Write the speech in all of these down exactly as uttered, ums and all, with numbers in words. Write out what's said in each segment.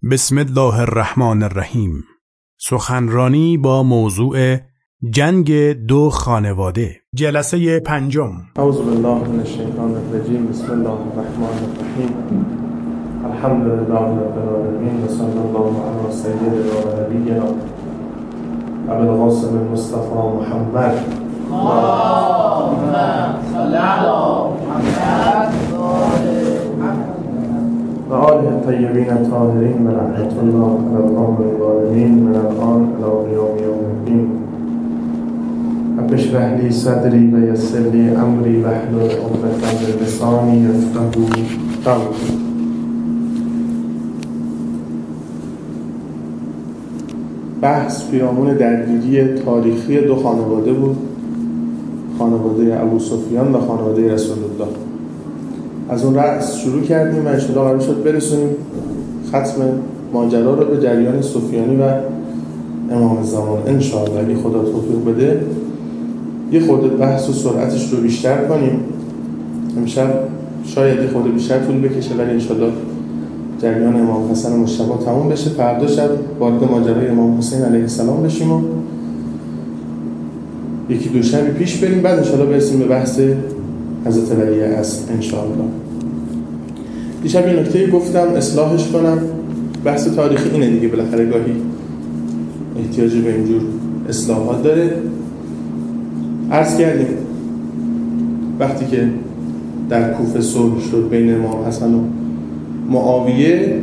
بسم الله الرحمن الرحیم. سخنرانی با موضوع جنگ دو خانواده، جلسه پنجم. اعوذ بالله من الشیطان الرجیم. بسم الله الرحمن الرحیم. الحمد لله رب العالمین و صلی الله علی سیدنا و نبینا ابی القاسم المصطفى محمد اللهم صل علی محمد و آله الطیبین الطاهرین و لعنت الله علی القوم الظالمین من الان الی یوم الدین. رب اشرح لی صدری و یسر لی امری واحلل عقدة من لسانی یفقهوا قولی. بحث پیرامون درگیری تاریخی دو خانواده بود، خانواده ابوسفیان و خانواده رسول الله. از اون رأس شروع کردیم و انشاءالله قرار شد برسونیم ختم ماجرا رو به جریان سفیانی و امام زمان انشاءالله اگه خدا توفیق بده. یه خورده بحث و سرعتش رو بیشتر کنیم. امشب شاید یه خورده بیشتر طول بکشه ولی انشاءالله جریان امام حسن مجتبی تموم بشه. فردا شب وارد ماجرای امام حسین علیه السلام بشیم و یکی دو شبی پیش بریم، بعد انشاءالله برسیم به بحث حضرت ولی اصل انشاءالله. دیشب یه نکته گفتم اصلاحش کنم. بحث تاریخی اینه دیگه، بالاخره گاهی احتیاجی به اینجور اصلاحات داره. عرض کردیم وقتی که در کوفه صلح شد بین امام حسن و معاویه،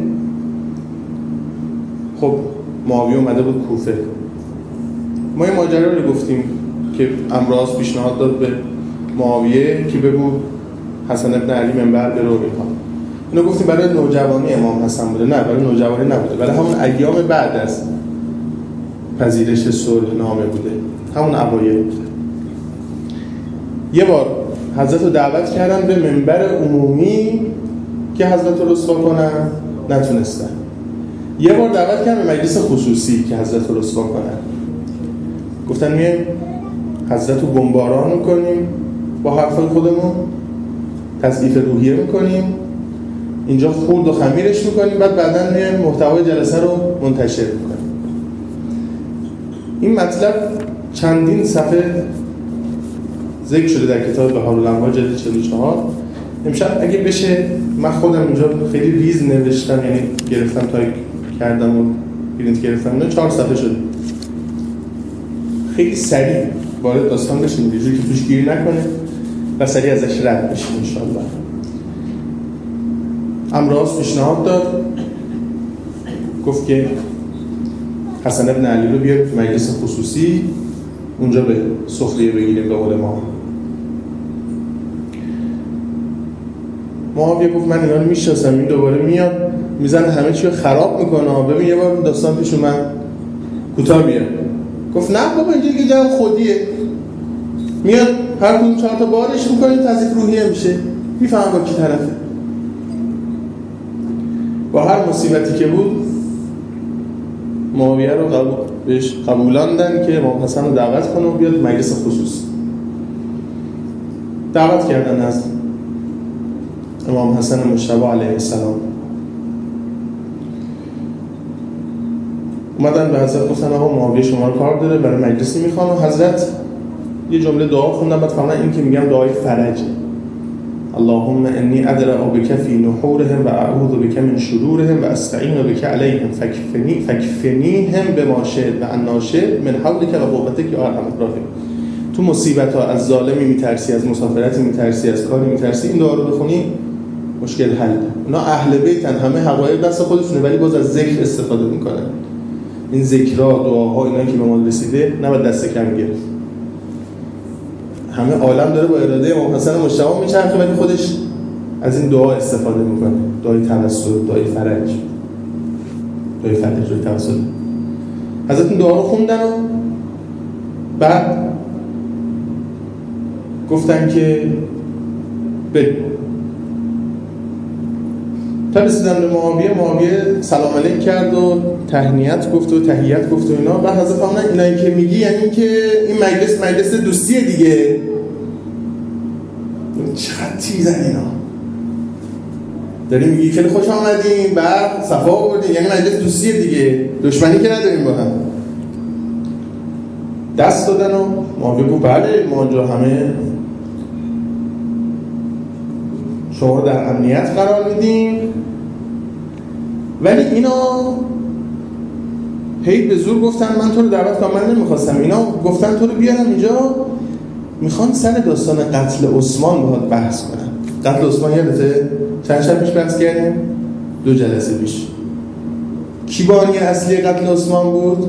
خب معاویه اومده بود کوفه. ما این ماجرا رو گفتیم که امراض پیشنهاد داد به معاویه که بگو حسن ابن علی منبر برو اینها. اینو گفتیم برای نوجوانی امام حسن بوده، نه برای نوجوانی نبوده، برای همون ایام بعد از پذیرش صلح نامه بوده، همون اوایل بوده. یه بار حضرت رو دعوت کردن به منبر عمومی که حضرت رو رسوا کنن، نتونستن. یه بار دعوت کردن به مجلس خصوصی که حضرت رو رسوا کنن، گفتن میایم حضرت رو بمباران میکنیم با حرفای خودمون، تضعیف روحیه میکنیم، اینجا خورد و خمیرش میکنیم، بعد بعدن میایم محتوای جلسه رو منتشر میکنیم. این مطلب چندین صفحه ذکر شده در کتاب بهار الانوار جلد چهل و چهار. امشب اگه بشه من خودم اینجا خیلی ریز نوشتم، یعنی گرفتم تایپ کردم و پرینت گرفتم، اینا چهار صفحه شده. خیلی سریع وارد داستان بشیم یه جوری که توش گیر نکنه و سریع ازش رد بشیم انشاءالله. امراض پیشنهاد داد، گفت که حسن ابن علی رو بیار تو مجلس خصوصی، اونجا به سخریه بگیریم به قول ما. معاویه گفت من اینا رو میشناسم، این دوباره میاد میزنه همه چی رو خراب میکنه. ببین یه بار داستان پیش اومد، کوتاه بیار. گفت نه بابا اینجا دیگه جمع خودیه، میاد هر کدوم چهار تا بارش میکنه، تضعیف روحیه میشه، میفهم با کی طرفه. با هر مصیبتی که بود معاویه رو قبول بهش قبولاندن که امام حسن رو دعوت کنه و بیاد مجلس خصوصی. دعوت کردن از امام حسن مجتبی علیه السلام. اومدن به حضرت گفتن آقا معاویه شما رو کار داره، برای مجلسی میخوان. و حضرت یه جمله دعا خوندن، بعد فهمیدن این که میگم دعای فرجه. اللهم انی ادرع بک فی نحورهم و اعوذ بک من شرورهم و استعین بک علیهم فکفنی فکفنیهم بما شئت و عن شئت من حولک و قوتک یا ارحم الراحمین. تو مصیبت ها از ظالمی میترسی، از مسافرتی میترسی، از کاری میترسی، این دعا رو بخونی مشکل حل. اونا اهل بیتن، همه حقایق دست خودشونه ولی باز از ذکر استفاده میکنن. این ذکرها، دعاها، اینا که به ما رسیده نباید دست کم گرفت. همه عالم داره با اراده امام حسن مجتبی میچرخه ولی خودش از این دعا استفاده میکنه. دعای توسل، دعای فرج، دعای فرج، دعای توسل. حضرت این دعا رو خوندن و بعد گفتن که به تا رسیدن به معاویه، معاویه سلام علیک کرد و تهنیت گفت و تحیت گفت و اینا. بعد حضرت فرمودن اینایی که میگی یعنی که این مجلس مجلس دوستیه دیگه. چقدر تیزن اینا، داریم میگی خیلی خوش آمدیم بعد صفا آوردیم، یعنی مجلس دوستیه دیگه، دشمنی که نداریم با هم. دست دادن و معاویه گفت بله ما اونجا همه شما رو در امنیت قرار میدیم، ولی اینا هی به زور گفتن من تو رو دعوت کنم، من نمیخواستم، اینا گفتن تو رو بیارم اینجا میخوان سر داستان قتل عثمان باهات بحث کنن. قتل عثمان یادته؟ چند شب پیش بحث کردیم؟ دو جلسه پیش. کی بانی اصلی قتل عثمان بود؟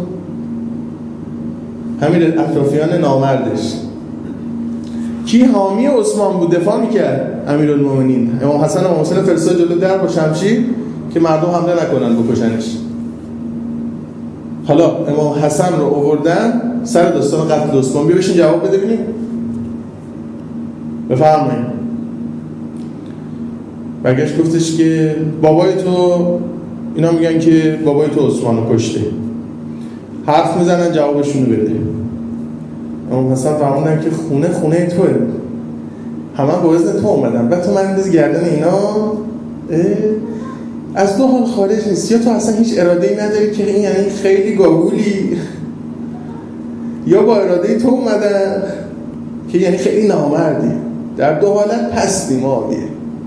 همین اطرافیان نامردش. کی حامی عثمان بود دفاع میکرد؟ امیرالمومنین امام حسن و امام حسین فرستاد جلو در با شمشیر که مردم حمله نکنن بکشنش. حالا امام حسن رو آوردن سر داستان قتل عثمان، بیا بشین جواب بده ببینیم. بفرمایید. برگشت گفتش که بابای تو، اینا میگن که بابای تو عثمان رو کشته، حرف میزنن جوابشونو بده. امام حسن فرمودن که خونه خونه توه، همه با اذن تو اومدن، بعد تو من اندازی گردن اینا. از دو حال خارج نیست، یا تو اصلا هیچ اراده‌ای نداری که این یعنی خیلی گاگولی، یا با اراده تو اومدن که یعنی خیلی نامردی. در دو حالت پستی معاویه.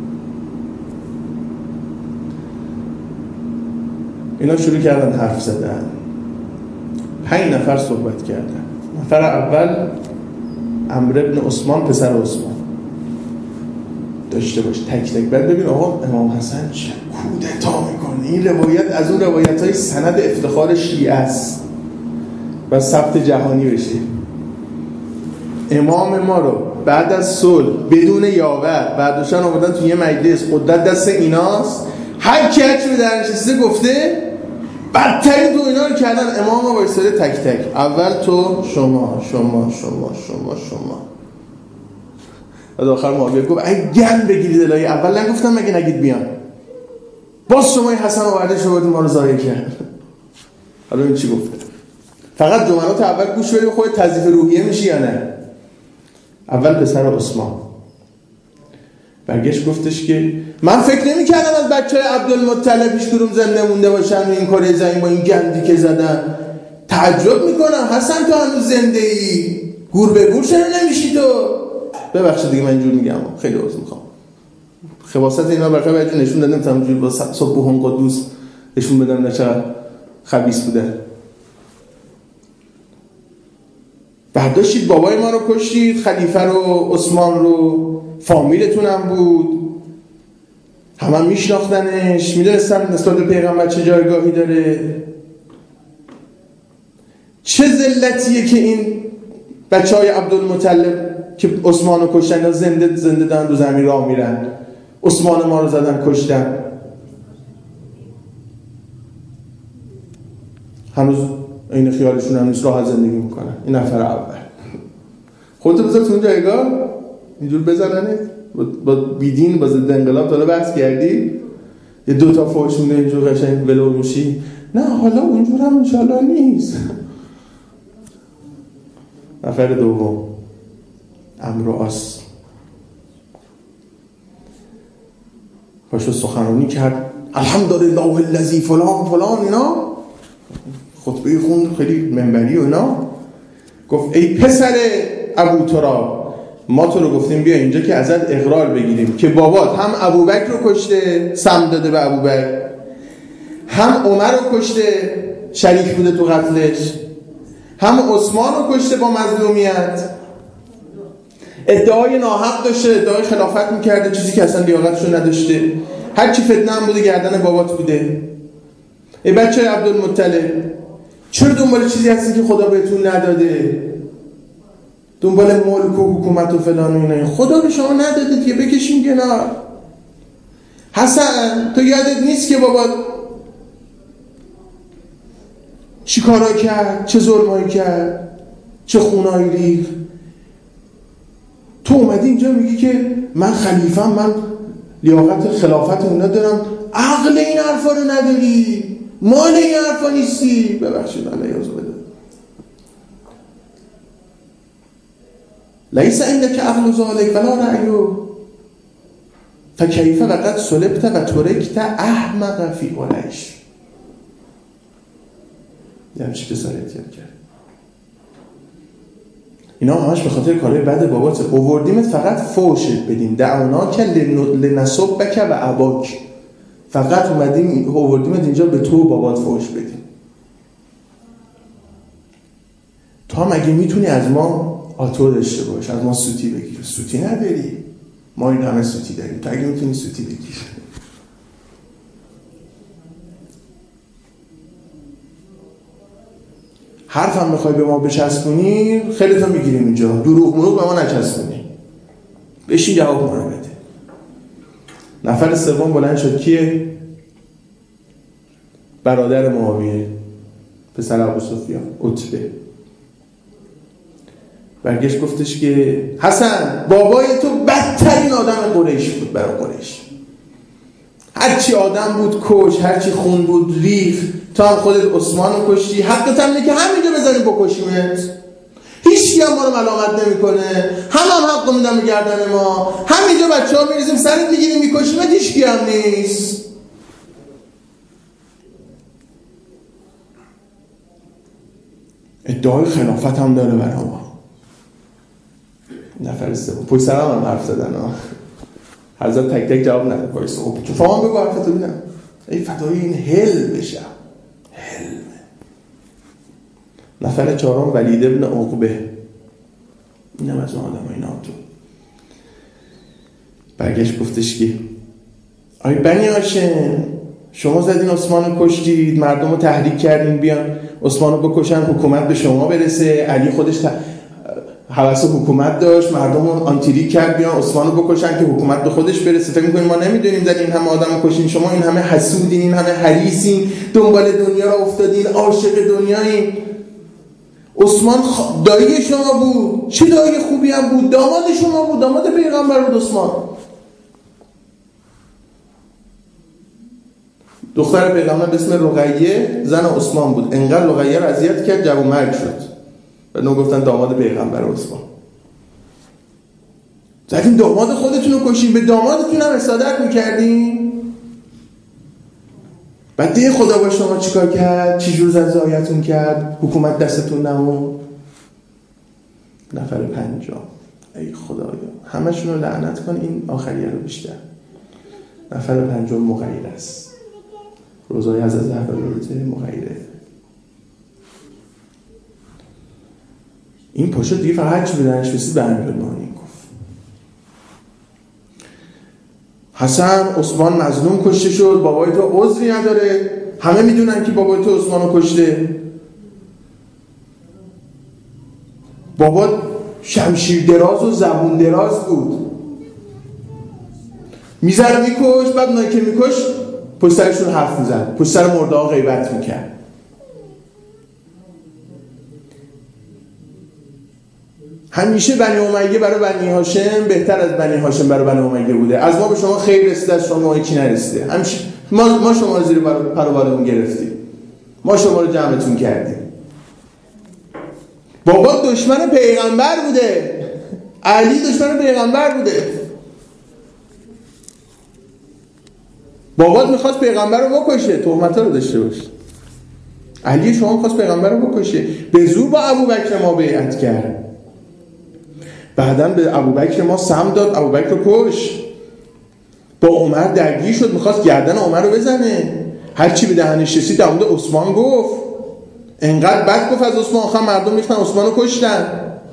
اینا شروع کردن حرف زدن، پنج نفر صحبت کردن. نفر اول عمرو بن عثمان پسر عثمان داشته باش تک تک. بعد ببین آقا امام حسن چه کودتا میکنه. این روایت از اون روایت های سند افتخار شیعه است و ثبت جهانی بشه. امام ما رو بعد از صلح بدون یاور برداشتن آوردن توی یه مجلس، قدرت دست ایناست، هر کی هر چی به در نشسته گفته، بدترین تو اینا رو کردن. امام ما وایساده تک تک، اول تو، شما شما شما شما شما بعد آخر معاویه گفت ای گند بگیرید الهی، اول نگفتم مگه نگید بیان، باز شما این حسن آورده شما ما رو ضایع کرد. حالا این چی گفته؟ فقط جملات اول گوش بدید خودت تضعیف روحیه میشی یا نه. اول پسر عثمان برگشت گفتش که من فکر نمی کردم از بچه های عبدالمطلب هیچ کدوم زنده مونده باشن این کره زمین با این گندی که زدن. تعجب میکنم حسن تو هنوز زنده ای، گور به گور چرا نمیشی تو؟ ببخشید دیگه من اینجور میگم، خیلی عذر میخوام. خباثت اینا برای برای نشون دادم تا همونجوری با صبح قدوس نشون بدم نه چقدر خبیث بودن. برداشتید بابای ما رو کشتید، خلیفه رو، عثمان رو، فامیلتون هم بود، همه هم میشناختنش، میدونستن نسبت به پیغمبر چه جایگاهی داره. چه ذلتیه که این بچه های عبدالمطلب که عثمان رو کشتن یا زنده زنده دارن رو زمین راه میرن، عثمان ما رو زدن کشتن، هنوز این خیالشون هم نیست، راحت زندگی میکنن. این نفر اول. خودتو بذار تو اون جایگاه اینجور بزننه با بیدین با ضد انقلاب تا بحث کردی یه دوتا فوش میده اینجور قشنگ ولو میشی. نه حالا اونجور هم انشالله نیست. نفر دوم عمرو آس پاشو سخنرانی کرد، الحمدلله الذی فلان فلان، اینا خطبه خوند خیلی منبری و اینا. گفت ای پسر ابو تراب، ما تو رو گفتیم بیا اینجا که ازت اقرار بگیریم که بابات هم ابوبکر رو کشته، سم داده به ابوبکر، هم عمر رو کشته، شریک بوده تو قتلش، هم عثمان رو کشته با مظلومیت، ادعای ناحق داشته، ادعای خلافت میکرده، چیزی که اصلا لیاقتشو نداشته، هر چی فتنه هم بوده گردن بابات بوده. ای بچه عبدالمطلب چرا دنبال چیزی هستی که خدا بهتون نداده؟ دنبال ملک و حکومت و فلان و اینا، خدا به شما نداده که بکشیم کنار. حسن تو یادت نیست که بابا چی کارا کرد، چه ظلمایی کرد، چه خونایی ریخت؟ تو اومدی اینجا میگی که من خلیفم، من لیاقت خلافت اونا دارم، عقل این حرفا رو نداری، مال این حرفا نیستی. ببخشید الله یعز بده. لیس عندک عقل ذلک ولا رأی فکیف وقد سلبت و ترکت احمق فی قریش. یعنی چی پسرت کرد؟ اینا همش به خاطر کارهای بد بابات. اووردیمت فقط فوشت بدیم، دعونا که لنصب بک و اباک، فقط اومدیم اووردیمت اینجا به تو و بابات فوش بدیم. تو هم اگه میتونی از ما آتو داشته باش، از ما سوتی بگیر. سوتی نداری، ما این همه سوتی داریم. تو اگه میتونی سوتی بگیر. حرف هم بخوای به ما بچسبونی خیلی تا میگیریم اینجا. دروغ مروغ به ما نچسبونی، بشین جواب ما رو بده. نفر سوم بلند شد. کیه؟ برادر معاویه، پسر ابو سفیان، عتبه. برگشت گفتش که حسن بابای تو بدترین آدم قریش بود. برای قریش هرچی آدم بود کش، هرچی خون بود ریخ. تا هم خودت عثمان رو کشتی، حقت هم اینه که همینجا بزنیم بکشیمت. هیچ کی هم ما رو ملامت نمی کنه، هم هم حق میدم به گردن ما. همینجا بچه ها میریزیم سرت میگیریم میکشیمت، هیچ کی هم نیست. ادعای خلافت هم داره برای ما. نفر سوم پشت سرم هم حرف زدن ها. حضرت تک تک جواب نده. پایست خب تو فهم بگو حرفتو بینم. ای فدای این هل بشم. هل. نفر چهارم ولید ابن عقبه. اینم از اون آدم های ناتو. برگشت گفتش که آی بنی هاشم، شما زدین عثمان رو کشتید، مردم رو تحریک کردین بیان عثمان رو بکشن، حکومت به شما برسه. علی خودش ت... حوث حکومت داشت، مردم رو آنتیری کرد بیان عثمان رو بکشن که حکومت به خودش برسه. فکر میکنین ما نمیدونیم زدین این همه آدم رو کشین؟ شما این همه حسودین، این همه حریصین، دنبال دنیا رو افتادین، عاشق دنیایین. عثمان خ... دایی شما بود. چه دایی خوبی هم بود، داماد شما بود، داماد پیغمبر بود عثمان. دختر پیغمبر به اسم رقیه زن عثمان بود. انقدر رقیه رو اذیت کرد جوون مرگ شد. بعد گفتن داماد پیغمبر عثمان. زدین داماد خودتون رو کشین، به دامادتون هم حسادت میکردین. بعد دیگه خدا با شما چیکار کرد؟ چی جور رضایتون کرد؟ حکومت دستتون نمون. نفر پنجم ای خدایا همشون رو لعنت کن، این آخریه رو بیشتر. نفر پنجم مغیره است. روزای از از زهر روزه مغیره. این پاشو دیگه فقط چی بدنش بسید به امیرالمومنین گفت حسن عثمان مظلوم کشته شد، بابای تو عذری نداره. همه میدونن که بابای تو عثمان رو کشته. بابا شمشیر دراز و زبون دراز بود، میزر میکش، بعد اونایی که میکش پشت سرشون حرف میزن، پشت سر مرده ها غیبت میکرد. همیشه بنی امیه برای بنی هاشم بهتر از بنی هاشم برای بنی امیه بوده. از ما به شما خیر رسیده، از شما هیچی نرسیده. همیشه ما ما شما رو زیر پر و بالمون گرفتیم، ما شما رو جمعتون کردیم. بابا دشمن پیغمبر بوده، علی دشمن پیغمبر بوده. بابات میخواست پیغمبر رو بکشه، تهمت رو داشته باشه. علی شما میخواست پیغمبر رو بکشه، به زور با ابوبکر ما بیعت کرد. بعدن به ابوبکر ما سم داد، ابوبکر رو کش. با عمر درگیر شد، میخواست گردن عمر رو بزنه. هر چی به دهنش رسید در مورد عثمان گفت. انقدر بد گفت از عثمان، آخر مردم ریختن عثمان رو کشتن.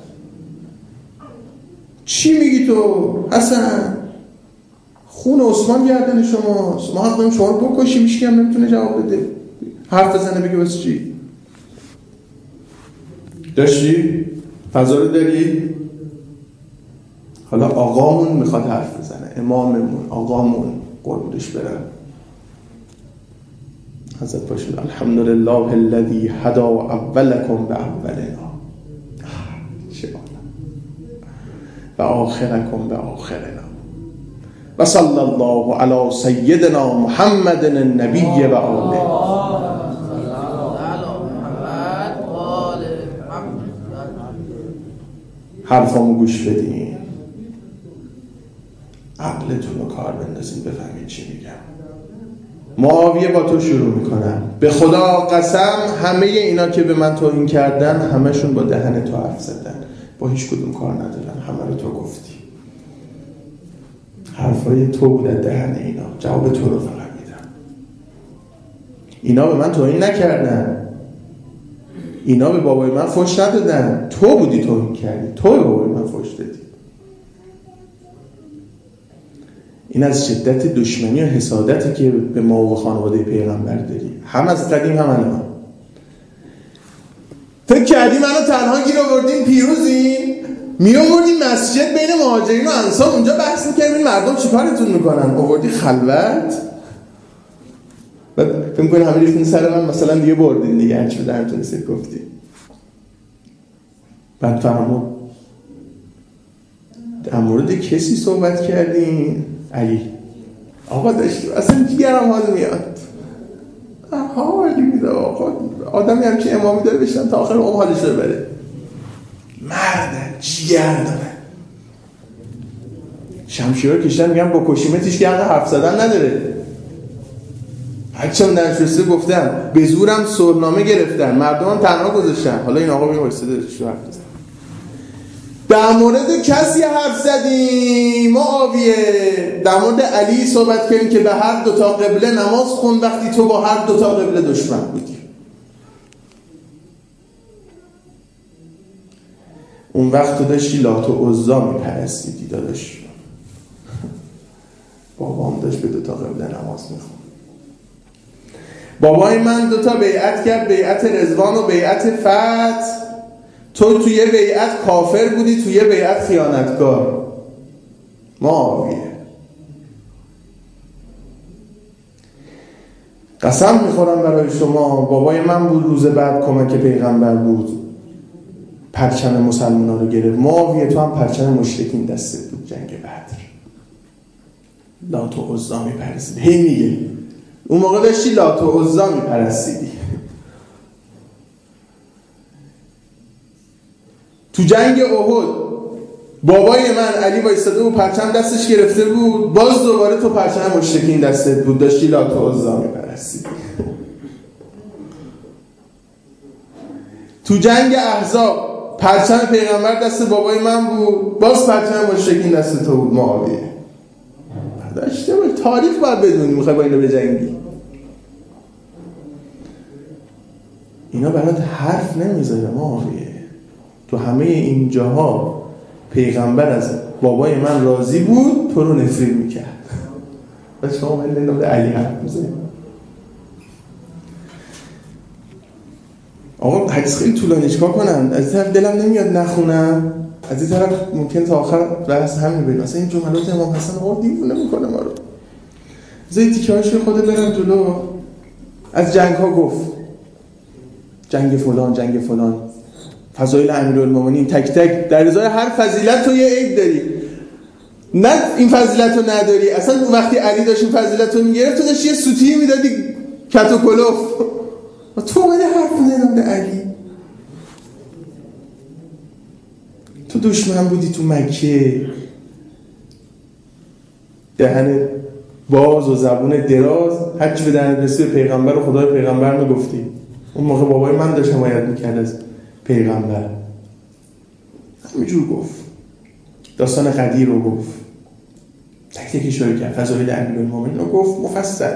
چی میگی تو حسن؟ خون عثمان گردن شماست، ما حق داریم شما رو بکشیم. هیچ کی هم نمیتونه جواب بده، حرف بزنه بگه واسه چی داشتی؟ فضا رو داری؟ حالا آقامون میخواد حرف بزنه، اماممون، آقامون، قربونش برم. حضرت باشید الحمدلله الذی هدا اولکم به اولنا و آخرکم به آخرنا و صلی الله علی سیدنا محمد النبی و آله. حرفامو گوش بدین. عقلتون رو کار بندازین بفهمین چی میگم. معاویه با تو شروع میکنن. به خدا قسم همه اینا که به من توهین کردن همشون با دهن تو حرف زدن، با هیچ کدوم کار ندارن، همه رو تو گفتی. حرفای تو بود از دهن اینا، جواب تو رو فقط میدم. اینا به من توهین نکردن، اینا به بابای من فحش ندادن، تو بودی توهین کردی، تو به بابای من فحش دادی. این از شدت دشمنی و حسادتی که به ما و خانواده پیغمبر داری، هم از قدیم هم الان. فکر کردی منو تنها گیر آوردین پیروزین؟ می آوردین مسجد بین مهاجرین و انصار، اونجا بحث می‌کردین مردم چیکارتون میکنن، آوردی خلوت. بعد فکر می‌کنی همه ریختین سر من مثلا دیگه بردین دیگه، هرچی به درتون رسید گفتی. بعد فرمود در مورد کسی صحبت کردین؟ علی. آقا داشتیم اصلا دیگرم حال میاد، حالی میده آقا، آدمی هم که امامی داره بشنم تا آخر اون حالش رو بره. مردن جیگر دارن، شمشیر کشتن میگم با کشیمتش که حق حرف زدن نداره. هرچند در نشسته گفتم به زورم سرنامه گرفتن، مردم هم تنها گذاشتن. حالا این آقا میوایسته دارش رو حرف بزن. در مورد کسی حرف زدیم معاویه، در مورد علی صحبت کردیم که به هر دوتا قبله نماز خون وقتی تو با هر دوتا قبله دشمن بودی. اون وقت تو داشتی لات و عزا میپرستیدی داداش. بابام داشت به دوتا قبله نماز میخون. بابای من دوتا بیعت کرد، بیعت رضوان و بیعت فتح. تو توی بیعت کافر بودی، توی بیعت خیانتکار. معاویه قسم میخورم برای شما، بابای من بود روز بعد کمک پیغمبر بود، پرچم مسلمان رو گرفت. معاویه تو هم پرچم مشرکین دستت بود جنگ بدر، لات و عزا میپرستیدی. هی میگه اون موقع داشتی لات و عزا میپرستیدی. تو جنگ احد بابای من علی وایساده بود، پرچم دستش گرفته بود، باز دوباره تو پرچم مشرکین دستت بود، داشتی لات و عزا میپرستیدی. تو جنگ احزاب پرچم پیغمبر دست بابای من بود، باز پرچم مشرکین دست تو بود. معاویه داشته باید تاریخ باید بدونی، میخوای با اینو بجنگی. اینا برات حرف نمیذاره. معاویه تو همه این جاها پیغمبر از بابای من راضی بود، تو رو نفرین میکرد. و شما من نمیدونم علی حرف میزنی. آقا حدیث خیلی طولانی، چیکار کنم؟ از این طرف دلم نمیاد نخونم، از این طرف ممکن تا آخر بحث هم میبینم. مثلا این جملات امام حسن آقا دیوونه میکنه ما رو. زی تیکه‌هاش خود برم جلو. از جنگ ها گفت، جنگ فلان جنگ فلان، فضایل امیرالمومنین تک تک، در ازای هر فضیلت تو یه عیب داری. نه این فضیلت رو نداری، اصلا وقتی علی داشت این فضیلت رو میگرفت تو داشت یه سوتی میدادی کت و کلوف. تو اومده حرف نمیدم به علی. تو دشمن بودی تو مکه، دهن باز و زبون دراز، هرچی به دهن رسید پیغمبر و خدای پیغمبر میگفتی. اون موقع بابای من داشت حمایت میکرد از پیغمبر. همینجور گفت، داستان قدیر رو گفت، تک تک اشاره کرد، فضایل امیرالمومنین رو گفت مفصل.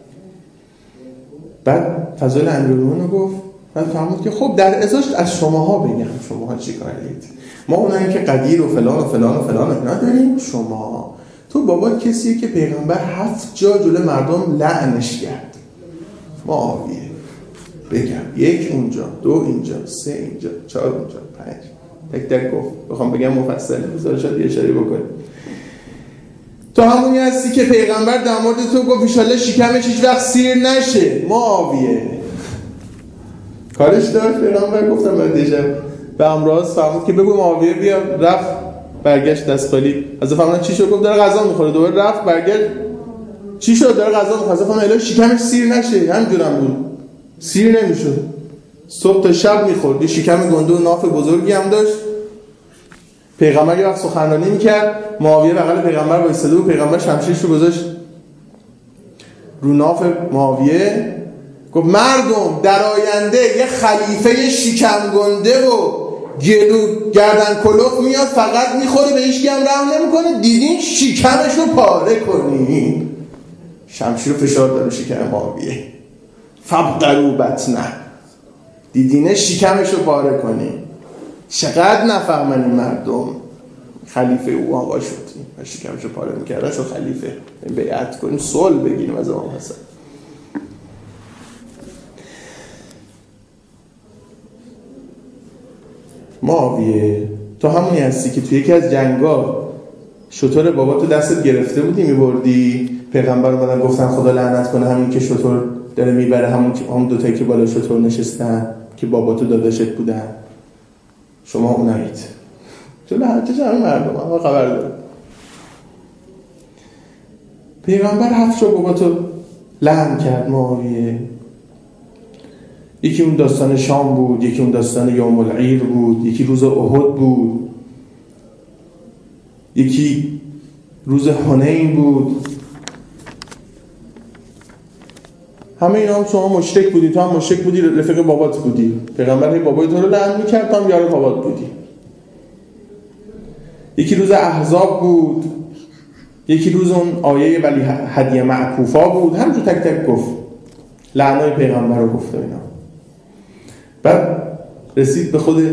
بعد فضایل امیرالمومنین رو گفت، بعد فهمید که خب در ازاش از شماها بگم، شماها چی کارید؟ ما اونایی که قدیر و فلان و فلان و فلان اینا داریم، شما تو بابا کسیه که پیغمبر هفت جا جلو مردم لعنش کرد. معاویه بگم یک اونجا، دو اینجا، سه اینجا، چهار اونجا، پنج، تک تک گفت. بخوام بگم مفصل بذار شاید یه اشاره بکنیم. تو همونی هستی که پیغمبر در مورد تو گفت ان شاءالله شکمش هیچ وقت سیر نشه. معاویه کارش داشت، پیغمبر گفتم من دیشب به امراض فهمید که بگو معاویه بیا، رفت برگشت دست خالی. از فهمیدن چی شد؟ گفت داره غذا میخوره. دوباره رفت برگشت، چی شد؟ داره غذا میخوره. از فهمیدن الهی شکمش سیر نشه. همینجورم بود، سیر نمیشد. صبح تا شب میخورد. یه شکم گنده و ناف بزرگی هم داشت. پیغمبر یه وقت سخنرانی میکرد، معاویه بغل پیغمبر وایساده بود، پیغمبر شمشیرش رو گذاشت رو ناف معاویه، گفت مردم در آینده یه خلیفه شکم گنده و گلو گردن کلوف میاد، فقط میخوره به هیچ کی هم رحم نمیکنه، دیدین شکمش رو پاره کنین. شمشیر رو فشار داد رو شکم معاویه، فبقروا بطنه، دیدینه شکمش رو پاره کنین. چقدر نفهمن این مردم. خلیفه او آقا شد و شکمش رو پاره میکردن، شد خلیفه. بیعت کنیم صلح بگیریم از امام حسن. معاویه تو همونی هستی که توی یکی از جنگا شطور بابا تو دستت گرفته بودی میبردی، پیغمبر اومدن گفتن خدا لعنت کنه همین که شطور داره میبره، همون هم دوتایی که بالا شطور نشستن که بابا تو داداشت بودن، شما اونایید. تو لعنتش همین مردم هم خبر داره. پیغمبر هفت شو بابا تو لعن کرد معاویه. یکی اون داستان شام بود، یکی اون داستان یوم العیر بود، یکی روز احد بود، یکی روز حنین بود. همه اینا هم شما مشرک بودی، تو هم مشرک بودی، رفیق بابات بودی، پیغمبر هی بابای تو رو لعن میکرد، تو هم یار بابات بودی. یکی روز احزاب بود، یکی روز اون آیه ولی هدیه معکوفا بود، همینجور تک تک گفت لعنای پیغمبر رو گفت اینا. بعد رسید به خود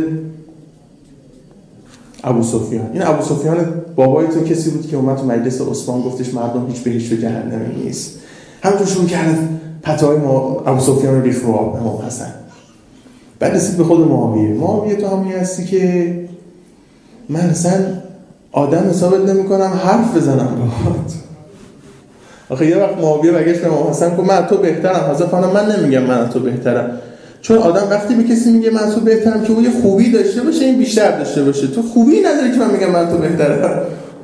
ابو سفیان. این ابو سفیان بابای تو کسی بود که اومد تو مجلس عثمان گفتش مردم هیچ به هیچ به جهنم نیست. همونطور شروع کرد پتوهای ما ابو سفیان رو ریخت رو آب امام حسن. بعد رسید به خود معاویه. معاویه تو همونی هستی که من اصلا آدم حسابت نمی کنم حرف بزنم باهات. آخه یه وقت معاویه برگشت به امام حسن گفت من تو بهترم. حضرت خانم من نمیگم من تو بهترم، چون آدم وقتی به کسی میگه من تو بهترم که اون یه خوبی داشته باشه این بیشتر داشته باشه، تو خوبی نداری که من میگم من تو بهترم.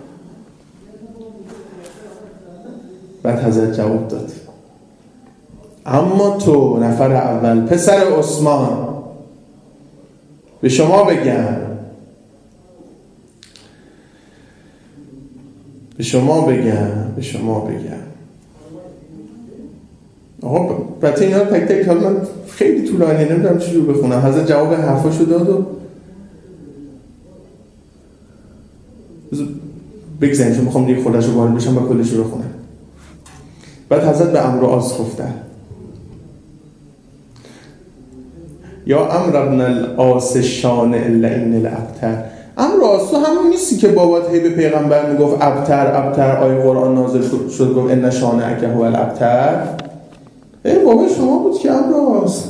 بعد حضرت جواب داد اما تو نفر اول پسر عثمان به شما بگم به شما بگم به شما بگم آقا بچه اینا رو تک تک حال من خیلی طولانی نمیدونم چی رو بخونم. حضرت جواب حرفاشو داد و بگذاریم چون میخوام دیگه خودش رو وارد بشم و کلش رو بخونم. بعد حضرت به عمرو عاص گفتن یا عمرو ابن العاص شانع اللعین الابتر. عمرو عاص تو همون نیستی که بابات هی به پیغمبر میگفت ابتر ابتر آیه قرآن نازل شد گفت ان شانعک هو الابتر. ای بابا شما بود که عمرو عاص،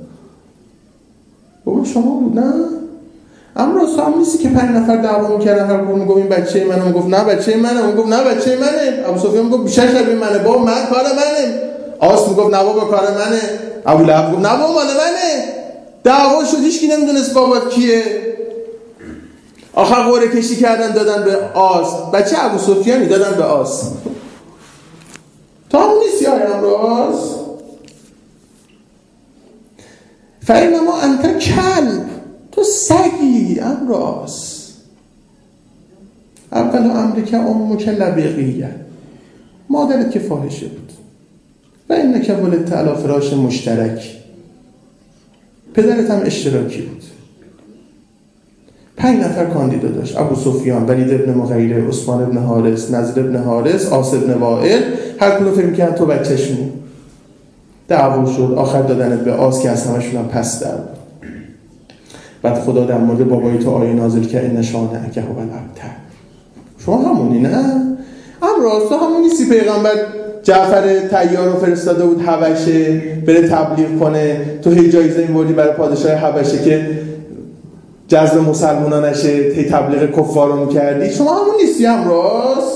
بابا شما بود نه؟ عمرو عاص هم نیستی که پنج نفر دعوا میکردن هر کدوم میگفت این بچه منه، میگفت نه بچه منه، میگفت نه بچه منه. ابو سفیان میگفت بیشتر شبیه منه، بابا من کار منه. عاص میگفت نه بابا کار منه. ابو لهب گفت نه بابا مال منه. دعوا شد هیچ کی نمیدونست بابات کیه. آخر قرعه کشی کردن دادن به عاص، بچه ابو سفیانی دادن به عاص. تو همون نیستی های عمرو عاص؟ فإنما انت کلب، تو سگی عمرو عاص. اول امرک امک لبیقیه، مادرت که فاحشه بود. و اینک ولدت علی فراش مشترک، پدرت هم اشتراکی بود. پنج نفر کاندیدا داشت: ابو سفیان، ولید ابن مغیره، عثمان ابن حارث، نضر ابن حارث، عاص ابن وائل. هر کدوم فکر می‌کردن تو بچه‌شونی. دعوا شد، آخر دادنت به عاص که از همشون هم پس در بود. بعد خدا در مورد بابای تو آیه نازل کرد ان شانئک هو الابتر. شما همونی نه؟ عمرو عاص تو همون نیستی پیغمبر جعفر طیار رو فرستاده بود حبشه بره تبلیغ کنه، تو هی جایزه می‌بردی برای پادشاه حبشه که جذب مسلمونا نشه، هی تبلیغ کفار رو می‌کردی. شما همون نیستی عمرو عاص؟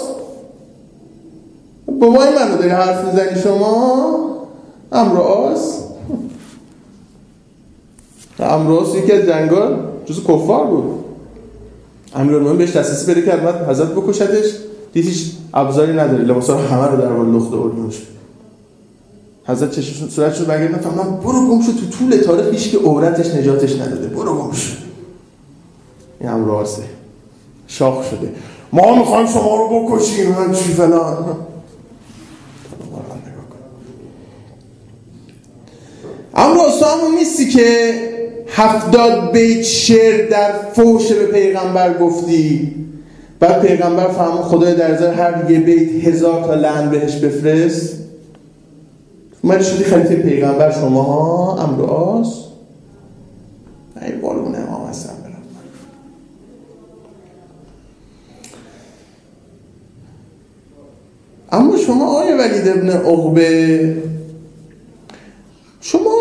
بابای منو داری حرف میزنی شما؟ عمرو عاص؟ عمرو عاص یکی از جنگا جزو کفار بود. امیرالمومنین بهش دسترسی پیدا کرد، بعد حضرت بکشتش، دید هیچ ابزاری نداره، لباسا رو همه رو در حال لخت و اورموش. حضرت چشمشون صورتش رو برگردن فهمیدن برو گم شو، تو طول تاریخ هیچ که عورتش نجاتش نداده، برو گم شو. این عمرو عاصه. شاخ شده، ما میخوایم شما رو بکشیم من چی فلان. اما تو همون نیستی که هفتاد بیت شعر در فوش به پیغمبر گفتی، بعد پیغمبر فرمود خدای در ازای هر یه بیت هزار تا لعن بهش بفرست. من شدی خلیفه پیغمبر شما ها امراض ای بالون امام حسن برم. اما شما آیه ولید ابن عقبه، شما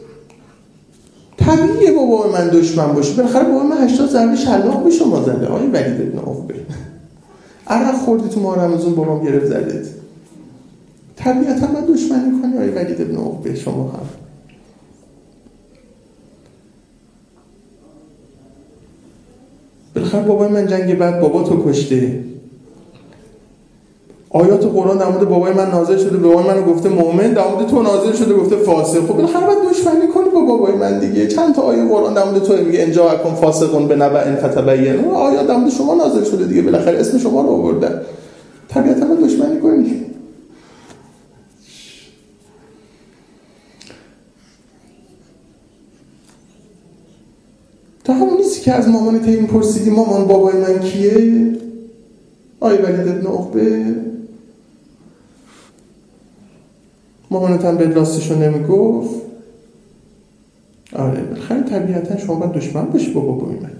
طبیعیه بابای من دشمن باشه، بالاخره بابای من هشتاد ضربه شلاق به شما زده. آیه ولید ابن عقبه عرق خوردی تو ماه رمضان بابام گرفت زدت، طبیعتا من دشمنی کنی. آیه ولید ابن عقبه شما هم بالاخره بابای من جنگ بعد بابا تو کشته، آیات قرآن در مورد بابای من نازل شده، بابای منو گفته مؤمن، در مورد تو نازل شده گفته فاسق. خب بالاخره باید دشمنی کنی با بابای من دیگه. چند تا آیه قرآن در مورد تو میگه ان جاءکم فاسق بنبأ فتبینوا، آیات در مورد شما نازل شده دیگه، بالاخره اسم شما رو آوردن، طبیعتا باید دشمنی کنی. تو همون نیستی که از مامان تیم پرسیدی مامان بابای من کیه؟ آیه ولید ابن عقبه مامانت هم به راستشو نمیگفت. آره بالاخره طبیعتا شما باید دشمن باشی با بابای من.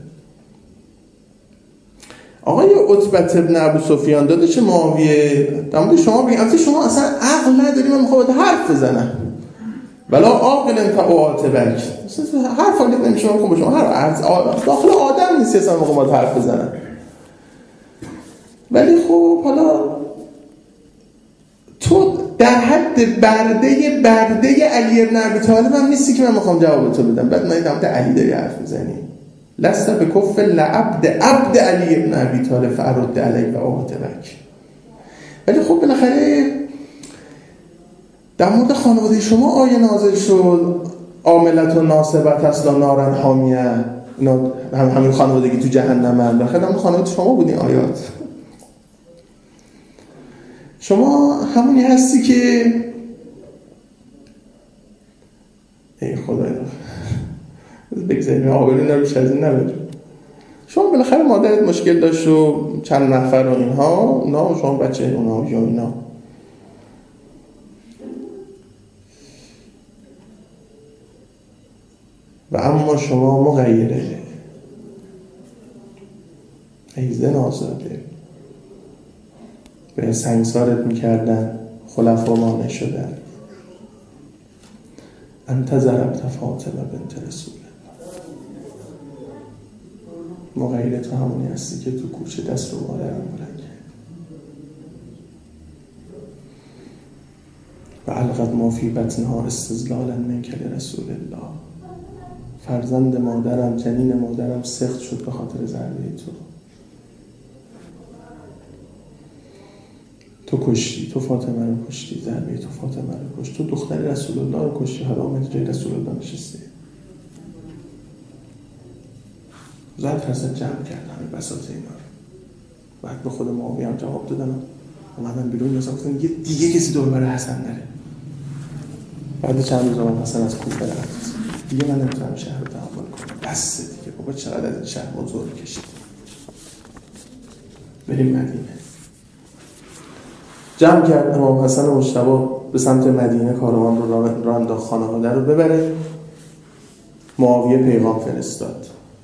آقای عتبه ابن ابو سفیان داداش معاویه در مورد شما بگم البته شما اصلا عقل نداری، من میخوام حرف بزنم ولا عاقل انت عاتبک، حرف حالی نمیشه من میخوام با شما هر داخل آدم نیستی اصلا میخوام باید حرف بزنم. ولی خب حالا تو در حد برده برده علی ابن ابی طالب هم نیستی که من میخوام جواب تو بدم، بعد من در مورد علی داری حرف میزنی. لست بکف لعبد عبد علی ابن ابی طالب فرد علیک و عاتبک. ولی خب بالاخره در مورد خانواده شما آیه نازل شد عاملت و ناصبت اصلا نارن حامیه، اینا هم همین خانوادگی تو جهنمن. بالاخره در مورد خانواده شما بود این آیات. شما همونی هستی که ای خدای بگذاریم آبرون نروش از این نبریم. شما بالاخره مادرت مشکل داشت و چند نفر و اینها اونا و شما بچه اونا یا اینا، و اما شما مغیره ای زن آزاده به سنگسارت میکردن خلفا مانع شدن. انت ضربت فاطمه بنت رسول الله، مغیره تو همونی هستی که تو کوچه دست رو مادر رو بلند و علقت ما فی بطنها استظلالا منک لرسول الله. فرزند مادرم جنین مادرم سخت شد به خاطر ضربه تو. تو کشتی، تو فاطمه رو کشتی، ضربه تو فاطمه رو کشتی، تو دختر رسول الله رو کشتی، حالا اومدی جای رسول الله نشستی. زد حسد جمع کرد همه بساط اینا رو، بعد به خود معاویه هم جواب دادن، اومدن بیرون مثلا گفتن دیگه دیگه کسی دور بر حسن نره. بعد چند روز اومد حسن از کوفه رفت، دیگه من نمیتونم شهر رو تحمل کنم، بس دیگه بابا چقدر از این شهر ما زور کشید، بریم مدینه. جمع کرد امام حسن و مجتبی به سمت مدینه، کاروان رو را انداخت خانواده رو ببره. معاویه پیغام فرستاد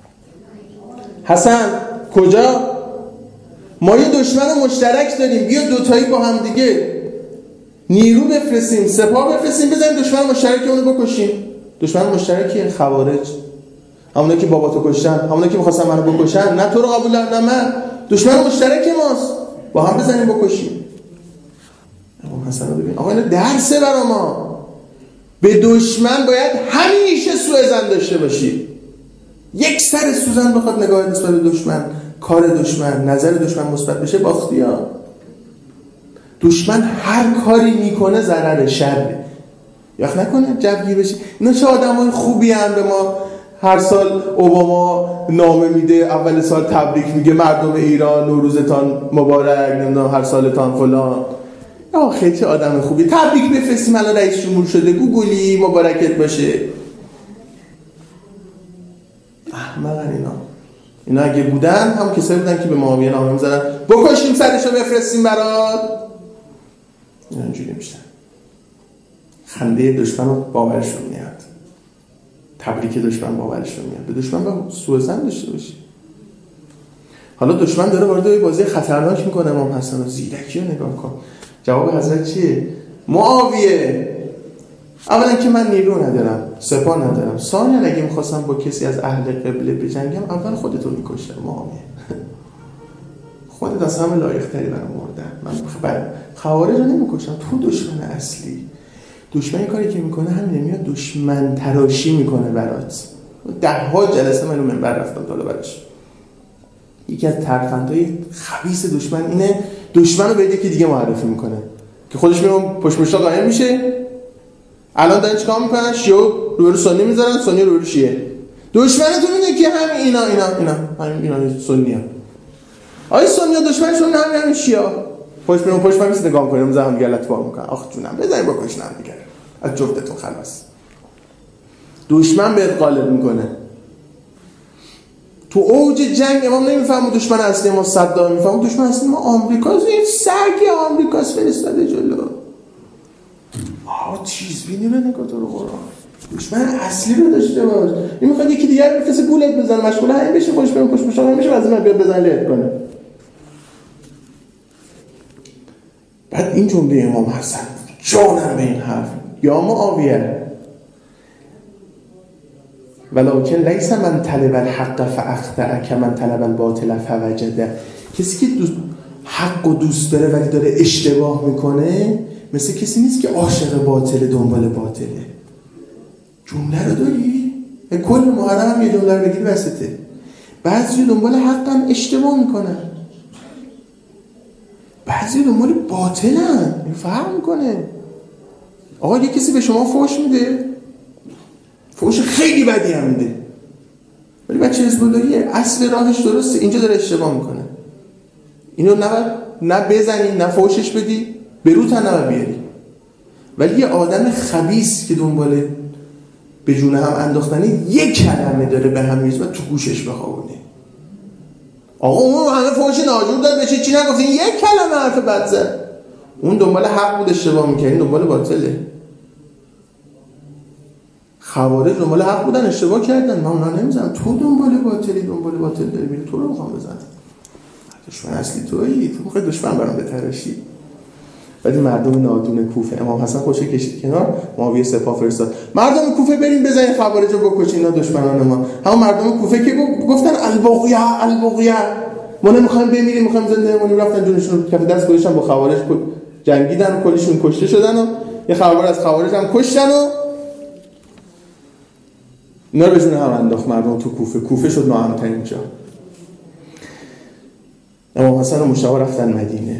حسن کجا؟ ما یه دشمن مشترک داریم، بیا دوتایی با هم دیگه نیرو بفرستیم، سپاه بفرستیم، بزنیم دشمن مشترک اونو بکشیم. دشمن مشترکی خوارج، همونایی که باباتو کشتن، همونایی که می‌خواستن منو بکشن، نه تو رو قبول نه من، دشمن مشترک ماست، با هم بزنیم بکشیم. امام حسن رو ببین آقا اینا درسه برا ما، به دشمن باید همیشه سوء ظن داشته باشی. یک سر سوزن بخواد نگاه نسبت به دشمن، کار دشمن، نظر دشمن مثبت بشه، باختی ها. دشمن هر کاری میکنه ضرر شره، یا نکنه جوگیر بشی. اینا چه آدمای خوبی ان به ما هر سال اوباما نامه میده، اول سال تبریک میگه مردم ایران نوروزتان مبارک، نمیدونم هر سالتان فلان. آه خیلی چه آدم خوبی، تبریک بفرستیم الان رئیس جمهور شده، گوگلی مبارکت باشه. احمقن اینا. اینا اگه بودن هم کسایی بودن که به معاویه نامه میزنن بکشیم سرشو بفرستیم برات. اینا اینجوری میشن. خنده دشمن رو باورشون میاد، تبریک دشمن باورشون میاد. به دشمن با سوءظن داشته باشی. حالا دشمن داره وارد بازی خطرناک میکنه امام حسن رو، زیرکی رو نگاه کن. جواب حضرت چیه؟ معاویه اولا که من نیرو ندارم، سپاه ندارم، ثانیا اگه میخواستم با کسی از اهل قبله بجنگم اول خودتو میکشتم معاویه. خودت از همه لایق‌تری برام مردن. من خوارج رو نمیکشم، تو دشمن اصلی. دشمن این کاری که میکنه همینه، میاد دشمن تراشی میکنه برات. ده ها جلسه من رو منبر رفتم تا بعدش. یکی از ترفندهای خبیث دشمن اینه دشمن رو به یکی دیگه معرفی میکنه که خودش میرون پشت مشتا قایم میشه. الان دارن چیکار میکنن؟ شیعه رو رو سنی میذارن، سنی رو رو شیعه. دشمنتون اینه که همین اینا اینا اینا همین اینا سنی‌ها. آی سنی‌ها دشمنشون همین همین شیعه. پشت میرون پشت میس نگاه میکنن، میذارن گلت وار میکنن. آخ جونم بزنید بکشن هم دیگه. از جفتتون خلاص. دشمن بهت غالب میکنه. تو اوج جنگ امام نمیفهمه دشمن اصلی ما صدام، میفهمه دشمن اصلی ما آمریکاست. این سگ آمریکاست فرستاده جلو. آه چیز بینی رو نگاه تو رو قرآن. دشمن اصلی رو داشته باش. این میخواد یکی دیگر رو کسی گولت بزنه، مشغول همین بشه، خوش بریم خوش بشم میشه، از من بیاد بزنه لهت کنه. بعد این جمله امام حسن جانم به این حرف، یا معاویه ولکن لیس من طلب الحق فاخطأ کمن طلب الباطل فوجده. کسی که حق و دوست داره ولی داره اشتباه میکنه مثل کسی نیست که عاشق باطل دنبال باطله. جمله رو داری؟ کل محرم هم یه جمله رو بگیری وسطه. بعضی دنبال حق هم اشتباه میکنن، بعضی دنبال باطلن. فرق میکنه. آقا یه کسی به شما فحش میده، فحش خیلی بدی هم میده، ولی بچه حزب اللهیه، اصل راهش درسته، اینجا داره اشتباه میکنه. اینو نه نه بزنی نه فحشش بدی، به روت هم نه بیاری. ولی یه آدم خبیث که دنبال به جون هم انداختنی یک کلمه داره به هم میزنه تو گوشش بخوابونه. آقا اون همه فحش ناجور داد بشه چی نگفت، این یک کلمه حرف بد زد. اون دنبال حق بود اشتباه میکنه، این دنبال باطله. خوارج دنبال حق بودن اشتباه کردن، من اونا نمیزنم. تو دنبال باطلی، دنبال باطل داری میری، تو رو میخوام بزنم. دشمن اصلی تویی، تو میخوای دشمن برام بتراشی. بعد مردم نادون کوفه امام حسن خوشه کشید کنار، معاویه سپاه فرستاد مردم کوفه بریم بزنین خوارج رو بکشین، اینا دشمنان ما. همون مردم کوفه که گفتن البغیه البغیه، ما نمیخوایم بمیریم، میخوایم زنده بمونیم، رفتن جونشون رو کف دست گذاشتن، با خوارج جنگیدن و کلیشون کشته شدن و یه خبر از خوارج هم کشتن و اینا رو به جون هم انداخت مردم تو کوفه. کوفه شد ناامن‌ترین جا. امام حسن و مشتبه رفتن مدینه.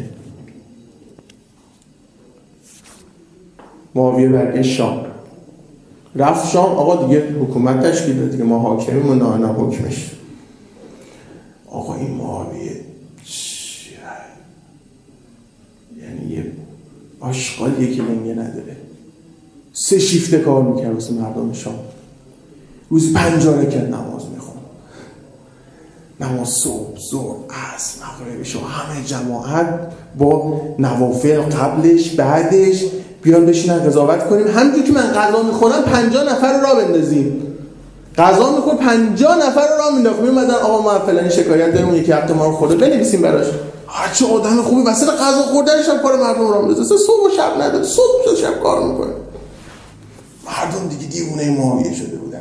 معاویه برگشت شام. رفت شام، آقا دیگه حکومت تشکیل داد دیگه، ما حاکمیم و نه نه حکمش. آقا این معاویه یعنی یه آشغال یکی لنگه نداره. سه شیفته کار میکرد واسه مردم شام. روزی پنجاه رکعت نماز میخوند. نماز صبح، ظهر، عصر، مغرب، شب، همه جماعت با نوافل قبلش بعدش بیان بشینن قضاوت کنیم. همینجور که من قضا میخورم پنجاه نفر رو راه بندازیم. قضا میخور پنجاه نفر رو راه مینداخت. میومدن آقا ما فلانی شکایت داریم، اون یکی هفته ما رو خورده، بنویسیم براش. آ چه آدم خوبی، وسط قضا خوردنش هم کار مردم رو میندازه. صبح و شب نداره، صبح و شب کار میکنه. مردم دیگه دیوونه معاویه شده بودن.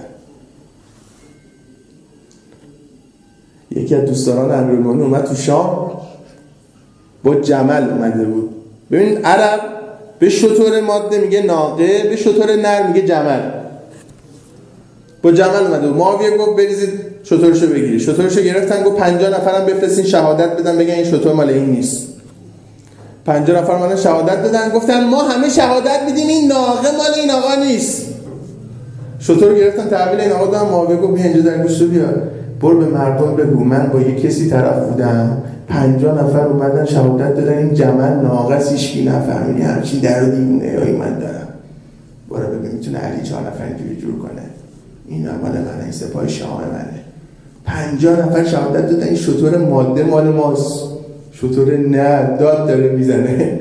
یکی از دوستان امیرالمومنین اومد تو شام، با جمل اومده بود. ببین عرب به شتر ماده میگه ناقه، به شتر نر میگه جمل. با جمل اومده بود. معاویه گفت بریزید شترشو بگیرید. شترشو گرفتن، گفت پنجاه نفرم بفرستین شهادت بدن بگن این شتر مال این نیست. پنجاه نفر مال شهادت دادن، گفتن ما همه شهادت میدیم این ناقه مال این آقا نیست. شطور گرفتن تحویل این آقا دادن. معاویه گفت بیا اینجا در گوش رو بیا، برو به مردم بگو من با یک کسی طرف بودم، پنجاه نفر اومدن شهادت دادن این جمل ناقص هیچکی نفهمیدی همچین در و دیوونه هایی من دارم، برو ببین میتونه علی چهار نفر اینجوری جور کنه، این مال منه، این سپاه شاه منه. پنجاه نفر شهادت دادن این شطور ماده مال ماست. شطور نه داد داره میزنه،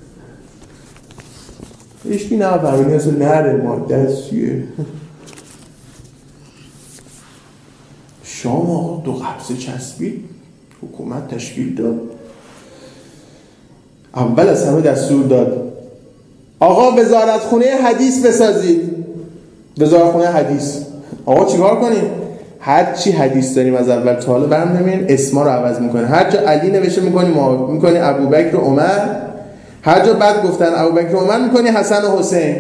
هیچکی نفهمیدی اصلا نره ماده است چیه. شام آقا دو قبضه چسبید، حکومت تشکیل داد. اول از همه دستور داد آقا وزارتخونه حدیث بسازید. وزارتخونه حدیث. آقا چیکار کنیم؟ هر چی حدیث داریم از اول تا حالا برام نمیارین، اسما رو عوض میکنه. هر جا علی نوشته میکنی ما میکنی ابوبکر و عمر، هر جا بعد گفتن ابوبکر و عمر میکنی حسن و حسین.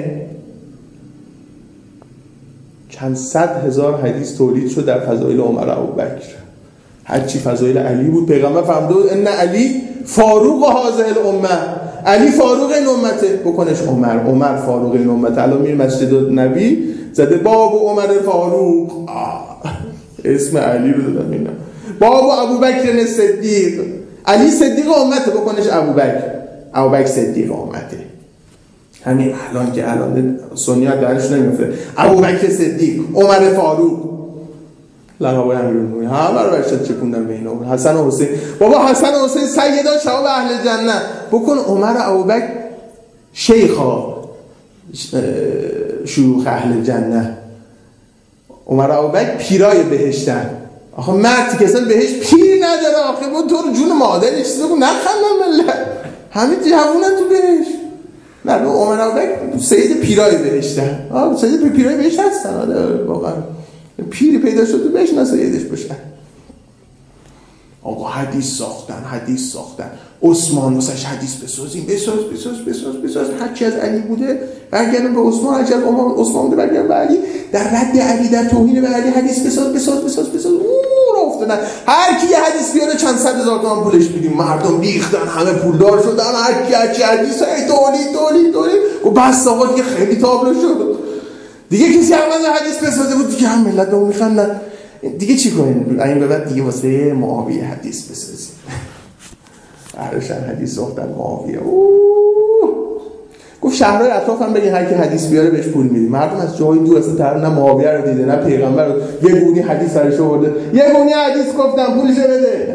چند صد هزار حدیث تولید شد در فضایل عمر و ابوبکر. هر چی فضایل علی بود پیغمبر فهمید ان علی فاروق هذه الامه، علی فاروق این امته، بکنش عمر، عمر فاروق این امته. الان میریم مسجد نبی زده باب عمر فاروق، اسم علی رو دادم اینا. باب ابوبکر صدیق، علی صدیق امته، بکنش ابوبکر، ابوبکر صدیق امته. همین الان که الان سنیات درش نمیفته، ابوبکر صدیق، عمر فاروق، لقب امیرالمومنین همه رو برشت چکوندن به اینا. حسن و حسین، بابا حسن و حسین سیدا شباب اهل جنت، بکن عمر ابوبکر شیخا شیوخ اهل جنت، عمر ابوبکر پیرای بهشتن. آخه مردی که اصلا بهش پیر نداره، آخه با تو رو جون مادرش چیزا نخندن ملت، همه جوونن تو بهشت. نه عمر ابوبکر سید پیرای بهشتن. آه سید پیرای بهشت هستن. آره واقعا پیری پیدا شد تو بهش نسایدش بشن. آقا حدیث ساختن، حدیث ساختن. عثمان واسش حدیث بسازیم، بساز بساز بساز بساز. هر چی از علی بوده برگردن به عثمان، هر چی از عثمان بوده برگردن به علی. در رد علی، در توهین به علی حدیث بساز بساز بساز بساز. اون افتادن. هر کی یه حدیث بیاره چند صد هزار تومان پولش میدیم. مردم ریختن، همه پولدار شدن. هر کی هر چی حدیث تولید تولید تولید. و بس آقا دیگه خیلی تابلو شد. دیگه کسی عوض حدیث بسازه بود دیگه هم ملت رو میخندن. دیگه چی کنین؟ این به بعد دیگه واسه معاویه حدیث بسازیم. عرشن حدیث ساختن معاویه. گفت شهرهای اطراف هم بگین هر کی حدیث بیاره بهش پول میدیم. مردم از جای دور اصلا طرف نه معاویه رو دیده نه پیغمبر رو، یه گونی حدیث سرش آورده، یه گونی حدیث گفتم پولش بده.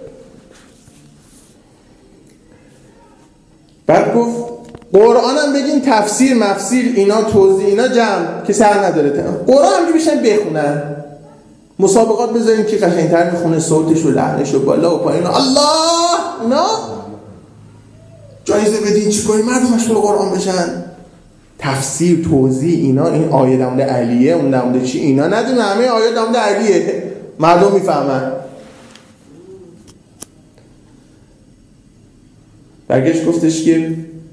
بعد گفت قرآن هم بگین تفسیر مفسیر اینا توضیح اینا جمع که سر نداره. قرآن هم که بشن بخونن، مسابقات بذاریم که قشنگتر میخونه، صوتش و لحنش و بالا و پایین و الله اینا جایزه بدین. چی کنیم مردم مشغول قرآن بشن؟ تفسیر توضیح اینا، این آیه دمده علیه اون دمده چی اینا ندونه، همه آیه دمده علیه، مردم میفهمن. برگشت گفتش که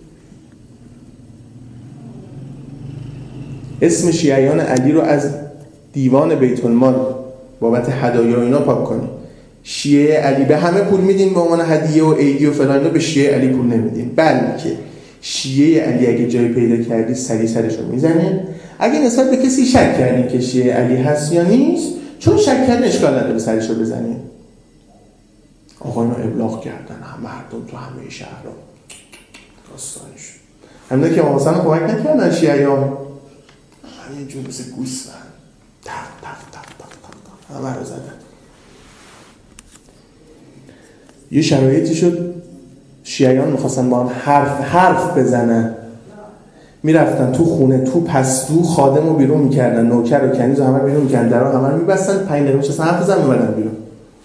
اسم شیعیان علی رو از دیوان بیت المال بابت هدایا اینا پاک کنی. شیعه علی به همه پول میدین به عنوان هدیه و عیدی و فلان، اینا به شیعه علی پول نمیدین. بلکه شیعه علی اگه جای پیدا کردی سری سرشو میزنین. اگه نسبت به کسی شک کردین که شیعه علی هست یا نیست، چون شک کردن اشکال نداره سرشو بزنین. آقا اینو ابلاغ کردن هم مردم تو همه شهرها داستانش. همین که امام حسن کمک نکردن شیعیان، همینجور مثل گوسفند تق تق تق تق تق همه رو زدن. یه شرایطی شد شیعیان میخواستن با هم حرف حرف بزنن، میرفتن تو خونه، تو پستو خادم رو بیرون میکردن، نوکر و کنیز رو همه بیرون میکردن، در رو همه میبستن، پنج دقیقه میشستن حرف بزن میبردن بیرون.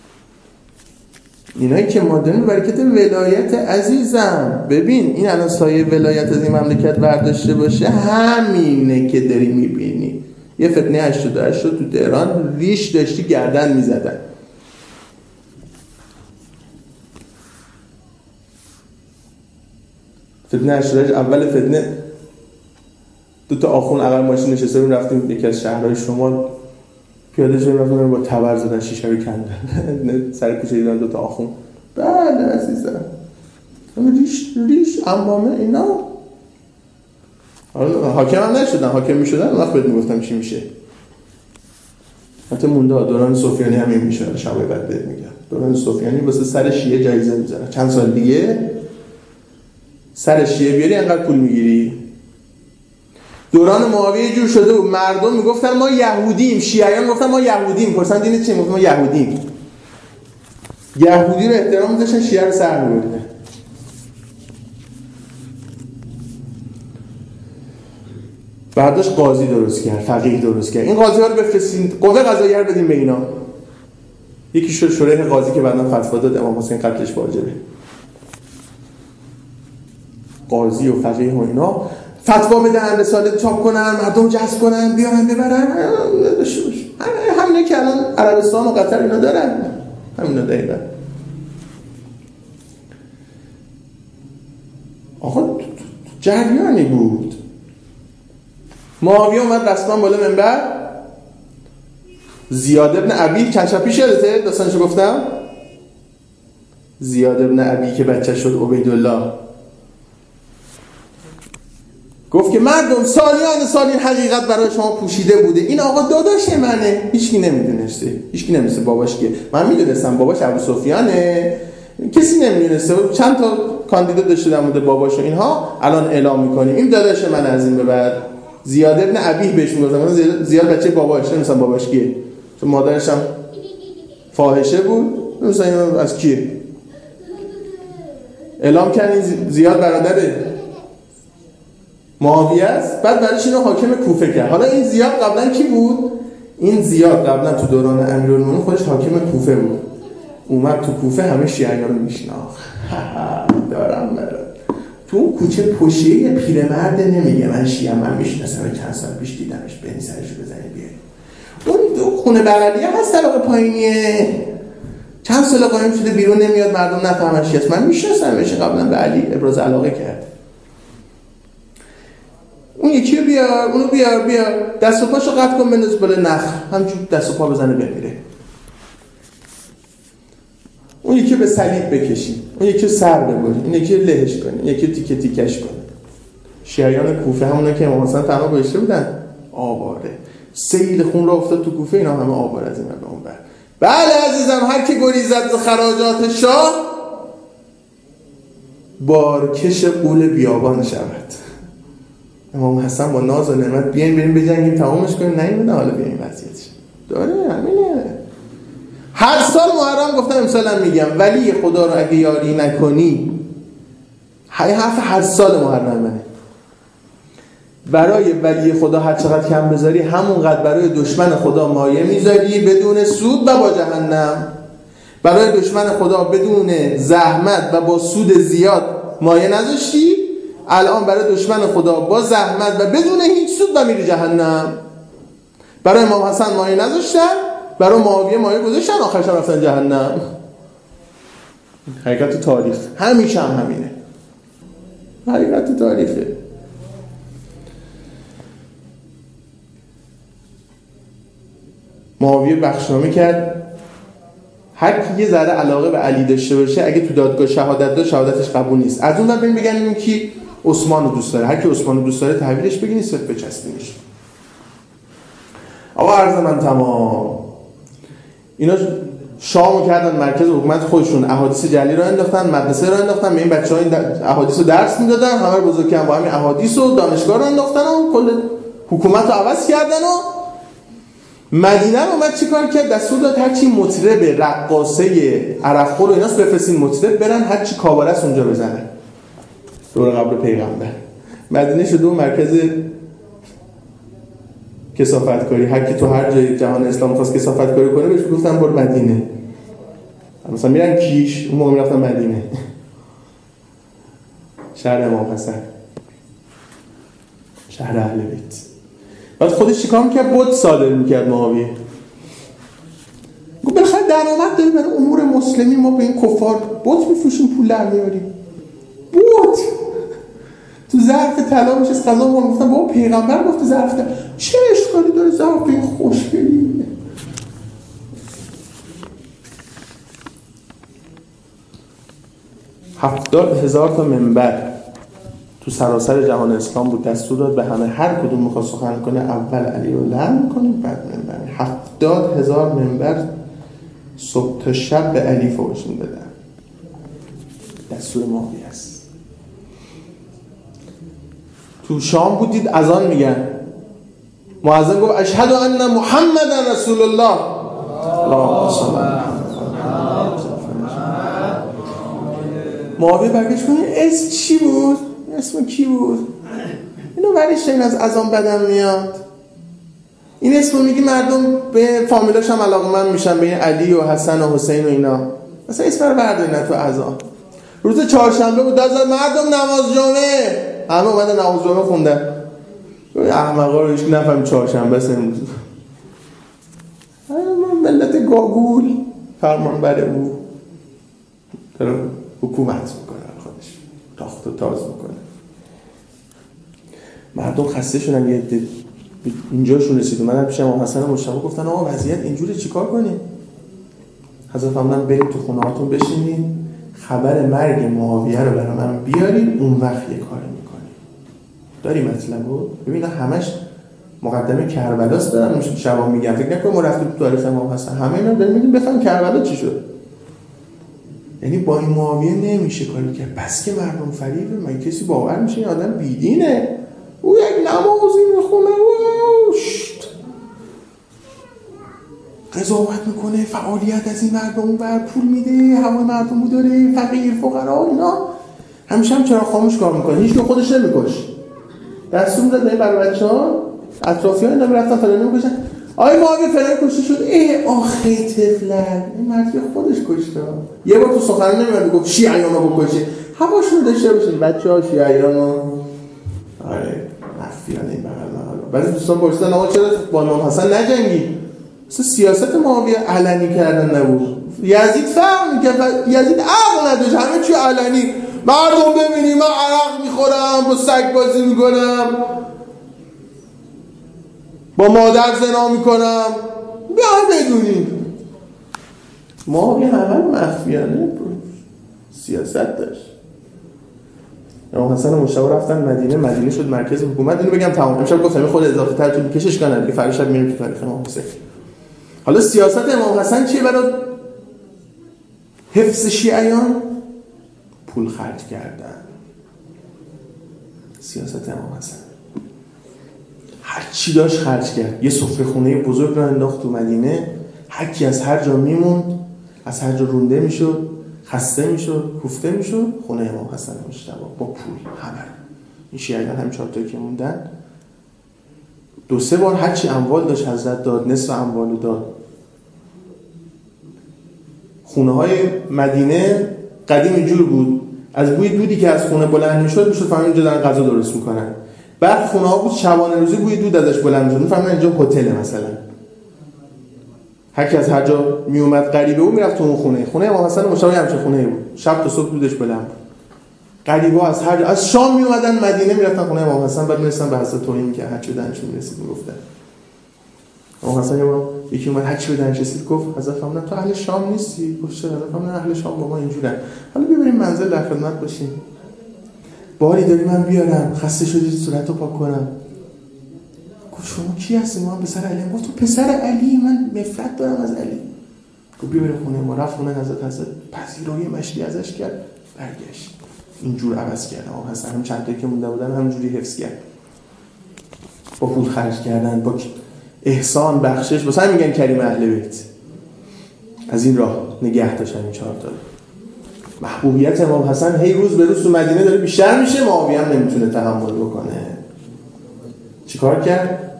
اینایی که ما داریم برکت ولایت عزیزم. ببین این الان سایه ولایت از این مملکت برداشته باشه، همینه که داری میبینی. یه فتنه هشتاد و هشت تو تهران ریش داشتی گردن میزدن. فتنه هشتاد و هشت اول فتنه دو تا آخون عقب ماشین نشسته بودیم، رفتیم یکی از شهرهای شمال پیاده شدیم، رفتیم با تبر زدن، شیشه رو کندن سر کوچه دیدن دو تا آخون. بله عزیزم ریش ریش امامه اینا. حالا حاکم هم نشدن، حاکم میشدن اون وقت بهت میگفتم چی میشه. حتی مونده دوران سفیانی هم این میشه، شبای بعد بهت میگم. دوران سفیانی واسه سر شیعه جایزه میذاره، چند سال دیگه سر شیعه بیاری انقدر پول میگیری. دوران معاویه جور شده و مردم میگفتن ما یهودیم، شیعیان میگفتن ما یهودیم، پرسن دین چیه؟ میگفتن ما یهودیم. یهودی رو احترام میذاشتن، شیعه رو سر میبردن. بعدش قاضی درست کرد، فقیه درست کرد. این قاضی ها رو بفرستین قوه قضاییه رو بدین به اینا. یکی شد شورای قاضی که بعداً فتوا داد امام حسین قتلش واجبه. قاضی و فقیه و اینا فتوا بدن، رساله چاپ کنن، مردم جذب کنن، بیارن ببرن. همینه که الان عربستان و قطر اینا دارن، همینا دقیقا. آقا جریانی بود. معاویه اومد رسما بالا منبر، زیاد ابن ابی چند شب پیش یادته داستانشو گفتم؟ زیاد ابن ابی که بچه شد عبیدالله، گفت که مردم سالیان سال این حقیقت برای شما پوشیده بوده، این آقا داداش منه. هیچکی نمیدونسته، هیچکی نمیدونسته باباش که من میدونستم باباش ابو سفیانه، کسی نمیدونسته. چند تا کاندیدا داشته در مورد باباش و اینها، الان اعلام میکنیم این داداش من از این به بعد. زیاد ابن ابی بهش میگفتن، زیاد بچه باباش، نمیدونم باباش کیه، چون مادرش هم فاحشه بود، نمیدونم از کیه. اعلام کردین زیاد برادر معاویه است، بعد برایش اینو حاکم کوفه کرد. حالا این زیاد قبلا کی بود؟ این زیاد قبلا تو دوران امیرالمومنین خودش حاکم کوفه بود. اومد تو کوفه همه شیعیان رو میشناخت. دارم برات تو اون کوچه پشیه پیرمرد نمیگه من شیعه، من میشناسم، چند سال پیش دیدمش، برین سرش بزنید بیارید. اون دو خونه بغلیه هست طبقه پایینیه، چند سال قایم شده بیرون نمیاد، مردم نفهمن چی است. من میشناسمش، قبلا به علی ابراز علاقه کرد. اون یکی رو بیار، اونو بیار بیار دست و پاشو قطع کن بنداز بالا نخل، همینجور دست و پا بزنه بمیره. اون یکی به صلیب بکشی، اون یکی سر ببری، این یکی لهش کنی، این یکی تیکه تیکش کنی. شیعیان کوفه همونا که امام حسین تنها گذاشته بودن آواره، سیل خون را افتاد تو کوفه، اینا همه آوار از این به اون بر. بله عزیزم، هر کی گریزد ز خراجات شاه بارکش قول بیابان شود. امام حسن با ناز و نعمت بیاین بریم بجنگیم تمامش کنیم، نمیدونه حالا بیاین وضعیتش داره همینه. هر سال محرم گفتم امسال هم میگم ولی خدا رو اگه یاری نکنی، های حرف هر سال محرم منه، برای ولی خدا هر چقدر کم بذاری همونقدر برای دشمن خدا مایه میذاری بدون سود و با جهنم. برای دشمن خدا بدون زحمت و با سود زیاد مایه نذاشتی، الان برای دشمن خدا با زحمت و بدون هیچ سود و میری جهنم. برای امام حسن مایه نذاشتن، برای معاویه مایه گذاشتن، آخرش رفتن جهنم. حقیقت تاریخ همیشه هم همینه، حقیقت تاریخه. معاویه بخشنامه کرد هر کی یه ذره علاقه به علی داشته باشه اگه تو دادگاه شهادت داد شهادتش قبول نیست. از اون ور بریم بگن این کی عثمان رو دوست داره، هر کی عثمان رو دوست داره تحویلش بگین صفر بچسبینش. آقا عرض من تمام. اینا شامو کردن مرکز حکومت خودشون، احادیث جلی رو انداختن، مدرسه رو انداختن، به این بچه‌ها این احادیث رو درس میدادن، همه رو بزرگ کردن با همین احادیث و دانشگاه رو انداختن و کل حکومت رو عوض کردن. و مدینه رو اومد چیکار کرد؟ دستور داد هر چی مطرب رقاصه عرفخور و ایناس بفرستین مطرب برن هر چی کاوارس اونجا بزنن دور قبر پیغمبر. مدینه شد اون مرکز کثافتکاری، هر کی تو هر جای جهان اسلام خواست کثافتکاری کنه بهش گفتن برو مدینه. مثلا میرن کیش، اون موقع میرفتن مدینه، شهر امام حسن، شهر اهل بیت. بعد خودش چیکار میکرد؟ بود صادر میکرد معاویه. گفت بالاخره درآمد داریم برای امور مسلمی، ما به این کفار بود میفروشیم پول در میاریم. بود تو ظرف طلا میشه غذا ما گفتن بابا پیغمبر گفته ظرف طلا، چه اشکالی داره ظرف این خوشگلی؟ هفتاد هزار تا منبر تو سراسر جهان اسلام بود، دستور داد به همه هر کدوم میخواد سخن کنه اول علی رو لعن کنید بعد منبر. هفتاد هزار منبر صبح تا شب به علی فوش میدادن. دستور معاویه است. تو شام بودید اذان میگن، مؤذن گفت اشهد ان محمد رسول الله. اللهم صل علی معاویه برگشت کنید اسم چی بود؟ اسم کی بود؟ اینو ولیش این از اذان بدم میاد. این اسمو میگی مردم به فامیلاش هم علاقه‌مند میشن، به این علی و حسن و حسین و اینا. مثلا اسم رو بردارین تو اذان. روز چهارشنبه بود، دازد مردم نماز جمعه. همه اومدن نماز جمعه خوندن. احمقا رو هیچ کی نفهمید چهارشنبه است امروز. من ملت گاگول فرمان بر او داره حکومت میکنه، خودش تاخت و تاز میکنه. مردم خسته شدن، یه اینجاشون رسید اومدن پیش امام حسن مجتبی گفتن آقا وضعیت اینجوری چیکار کنیم؟ حضرت فرمودن برید تو خونه هاتون بشینید، خبر مرگ معاویه رو برای من بیارید، اون وقت یه کاری میکنیم. داری مطلبو؟ ببین همش مقدمه کربلاست، دارم شما میگم فکر نکن ما رفتیم تو تاریخ امام حسن، همه اینا داریم میگیم بفهم کربلا چی شد. یعنی با این معاویه نمیشه کاری کرد. بس که مردم فریبه، من کسی باور میشه این آدم بیدینه، او یک نمازی میخونه و شت قضاوت میکنه، فعالیت از این مردم اون بر پول میده، هوای مردم رو داره، فقیر فقرا اینا همیشه هم چرا خاموش کار میکنه، هیچ که خودش نمیکش. دستور میداد به این برای بچه ها اطرافیان اینا میرفتن فلانی میکشن، آی معاویه فلانی کشته شد، ای آخه طفلک این مردی خودش کشته. یه بار تو سخنرانی نمیاد گفت شیعیان رو بکشه، هواشون داشته باشین بچه ها شیعیان رو آره مافیانه این بغل محل. بعضی دوستان پرسیدن آقا چرا با امام حسن نجنگی؟ اصلا سیاست معاویه علنی کردن نبود. یزید فرق می‌کرد، یزید عقل نداشت، همه چی علنی. مردم ببینیم من عرق میخورم، با سگ بازی میکنم، با مادر زنا میکنم، بیا بدونیم. معاویه همه مخفیانه سیاست داشت. امام حسن مجتبی رفتن مدینه، مدینه شد مرکز حکومت. اینو بگم تمام. امشب گفتم خود اضافه تر طول می‌کشش کنه دیگه، فردا شب میریم تو تاریخ امام حسین. حالا سیاست امام حسن چیه برای حفظ شیعیان؟ پول خرج کردن. سیاست امام حسن هر چی داشت خرج کرد. یه سفره خونه بزرگ را انداخت تو مدینه، هر کی از هر جا میموند، از هر جا رونده میشد، خسته میشد، کوفته میشد، خونه امام حسن مجتبی با پول همه. این شیعیان هم چهار تا که موندن دو سه بار هر چی اموال داشت حضرت داد، نصف اموالو داد. خونه های مدینه قدیم اینجور بود، از بوی دودی که از خونه بلند میشد میشد فهمید اینجا دارن غذا درست میکنن. بعد خونه ها بود شبانه روزی بوی دود ازش بلند میشد، میفهمن اینجا هتل مثلا. هر کی از هر جا می اومد غریبه او میرفت تو اون خونه. خونه امام حسن مشابه همچین خونه بود، شب تا صبح دودش بلند بود. غریبه از هر جا از شام می اومدن مدینه میرفتن خونه امام حسن، بعد میرسن به حضرت توهین که هر چه دانشون میرسید میگفتن. امام حسن یکی اومد هر چی به دانش رسید گفت حضرت فرمودن تو اهل شام نیستی؟ گفت چرا؟ فرمودن اهل شام با ما اینجورن. حالا بیا بریم منزل در خدمت باشیم. باری داری من بیارم، خسته شدی صورتو پاک کنم. گفت شما کی هستی؟ ما پسر علی. گفت تو پسر علی؟ من نفرت دارم از علی. گفت بیا بریم خونه ما. رفت خونه حضرت، حضرت پذیرایی مشتی ازش کرد، برگشت. اینجور عوض کرد. امام حسن هم چند تا که مونده بودن همینجوری حفظ کرد. با پول خرج کردن، با احسان بخشش، واسه همین میگن کریم اهل بیت. از این راه نگه داشتن این چهار تا. محبوبیت امام حسن هی روز به روز تو مدینه داره بیشتر میشه، معاویه هم نمیتونه تحمل بکنه. چیکار کرد؟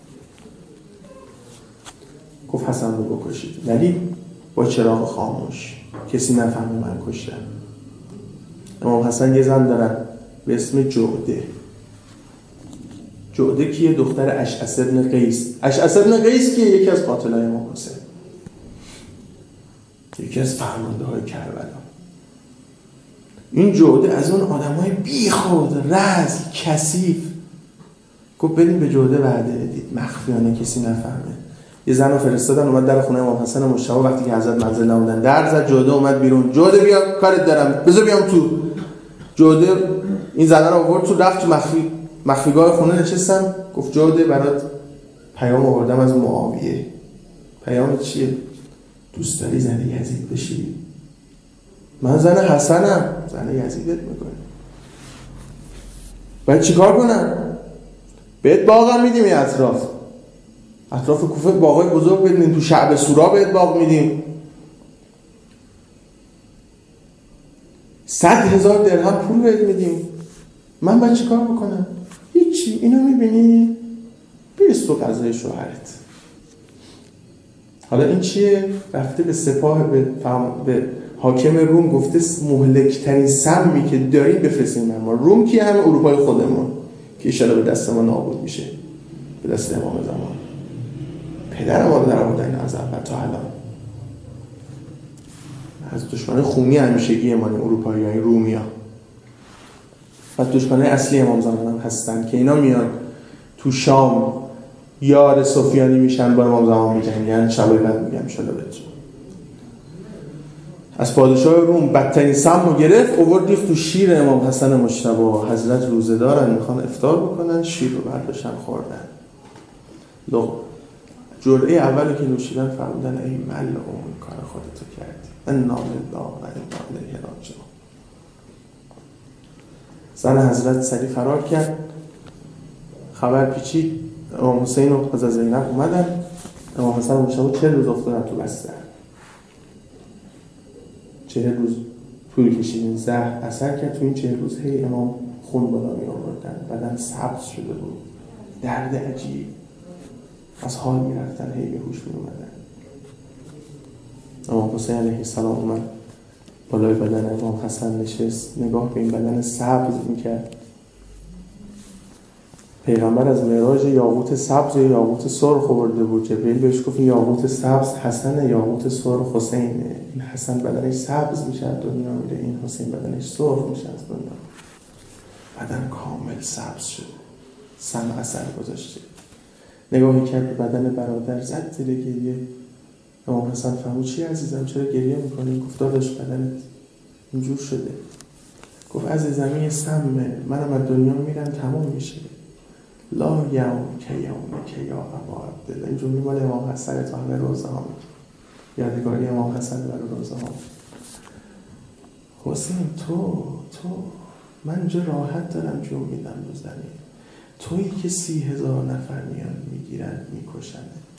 گفت حسن رو بکشید، ولی با چراغ خاموش، کسی نفهمه من کشتم. امام حسن یه زن دارن به اسم جعده. جعده کیه؟ دختر اشعث ابن قیس. اشعث ابن قیس کیه؟ یکی از قاتلای امام حسین، یکی از فرمانده های کربلا. این جعده از اون آدمای بیخود، رذل، کثیف. گفت بریم به جعده وعده بدید مخفیانه کسی نفهمه. یه زن رو فرستادن اومد در خونه امام حسن مجتبی. وقتی که حضرت منزل نبودن در زد، جعده اومد بیرون. جعده بیا کارت دارم، بذار بیام تو. جعده این زنه رو آورد تو، رفت تو مخفی مخفیگاه خونه نشستم، گفت جوده برات پیام آوردم از معاویه. پیام چیه؟ دوست داری زن یزید بشی؟ من زن حسنم. زن یزیدت میکنه. باید چیکار کنم؟ بهت باغم میدیم این اطراف اطراف کوفه باغای بزرگ بدیم، تو شعب سورا بهت باغ میدیم، صد هزار درهم پول بهت میدیم. من باید چیکار بکنم؟ هیچی. اینو میبینی؟ بیست تو قضای شوهرت. حالا این چیه؟ رفته به سپاه به, به حاکم روم گفته مهلکترین سمی که داریم بفرستیم من. ما روم که همه اروپای خودمون که ایشالا به دست ما نابود میشه، به دست امام زمان. پدر ما رو در آوردن از اول تا الان از دشمن خونی همیشگی ما اروپایی های رومی ها و دشمن اصلی امام زمان هم هستن که اینا میان تو شام یار سفیانی میشن، با امام زمان میجنگن. شبای بعد میگم انشالله بهتون از پادشاه روم بدترین سم رو گرفت، اوورد ریخت تو شیر امام حسن مجتبی. حضرت روزه دارن میخوان افطار بکنن، شیر رو برداشتن خوردن. لغ جرعه اولی که نوشیدن فرمودن ای ملعون کار خودتو کردی، انا لله و انا الیه راجعون. زن حضرت سری فرار کرد، خبر پیچید، امام حسین و حضرت زینب اومدن. امام حسن مجتبی چهل روز افتادن تو بستر. چهل روز طول کشید، این زهر اثر کرد. تو این چهل روز هی امام خون بالا می آوردن، بدن سبز شده بود، درد عجیب، از حال می رفتن، هی به هوش می اومدن. امام حسین علیه السلام اومد بالای بدن امام حسن نشست، نگاه به این بدن سبز می کرد. پیغمبر از معراج یاقوت سبز یا یاقوت سرخ آورده بود. جبرئیل بهش گفت یاقوت سبز حسن، یاقوت سرخ حسینه. این حسن بدنش سبز میشه از دنیا میره، این حسین بدنش سرخ میشه از دنیا. بدن کامل سبز شده، سم اثر گذاشته. نگاهی کرد به بدن برادر، زد زیر گریه. امام حسن فرمود چی عزیزم چرا گریه میکنی؟ گفت داداش بدنت اینجور شده. گفت عزیزم این سمه، منم از دنیا میرم تمام میشه. لا یوم که یوم که یا ابا عبدالله. این جمله مال امام حسن تو همه روزه ها میگه، یادگاری امام حسن برای روزه ها. حسین تو تو من اینجا راحت دارم جون میدم رو زمین، تویی که سی هزار نفر میان میگیرن میکشن.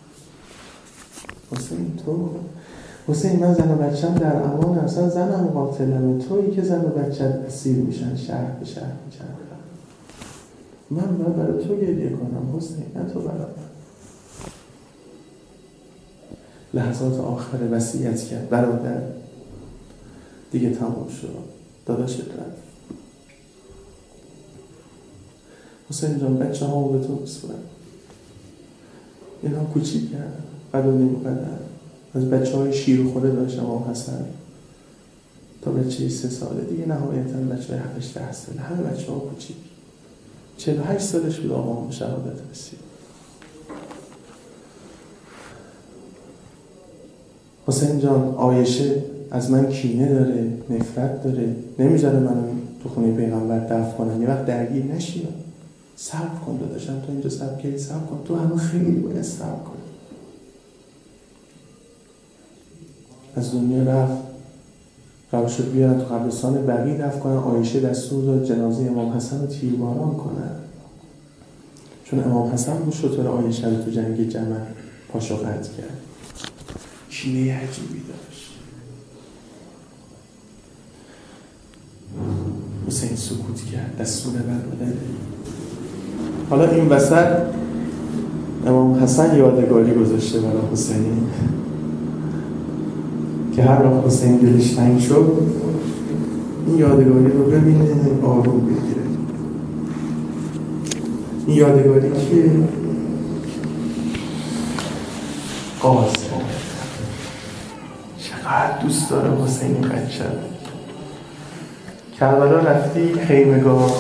حسین تو حسین من زن و بچم در امان، اصلا زنم قاتلمه، تویی که زن و بچه اسیر میشن، شهر به شهر میشن. من باید برای تو گریه کنم حسین، نه تو برای من. لحظات آخر وصیت کرد برادر دیگه تمام شد، داداشت رفت. حسین جان بچه ها به تو بسپرم، اینا کوچیک کرد قد و نیم قدر. از بچه های شیر خوره داشت امام حسن تا بچه سه ساله دیگه، نهایتا بچه های هفتش ده ساله، همه بچه ها کوچیک. چهل و هشت سالش بود آقا شهادت رسید. حسین جان عایشه از من کینه داره، نفرت داره، نمیذاره من تو خونه پیغمبر دفن کنم، یه وقت درگیر نشیم. صبر کن داداشم، تو اینجا صبر کردی، صبر کن، تو همه خیلی باید صبر کن. از دنیا رفت، قرار شد بیارن تو قبرستان بقیع دفن کنن. عایشه دستور داد جنازه امام حسن رو تیرباران کنن، چون امام حسن بود شطور عایشه رو تو جنگ جمل پاشو قطع کرد. کینه عجیبی داشت. حسین سکوت کرد، دستور برادر. حالا این وسط امام حسن یادگاری گذاشته برای حسین که هر وقت حسین دلش تنگ شد این یادگاری رو ببینه، آروم بگیره. این یادگاری که قاسم چقدر دوست داره حسین بچه. کربلا رفتی خیمگاه،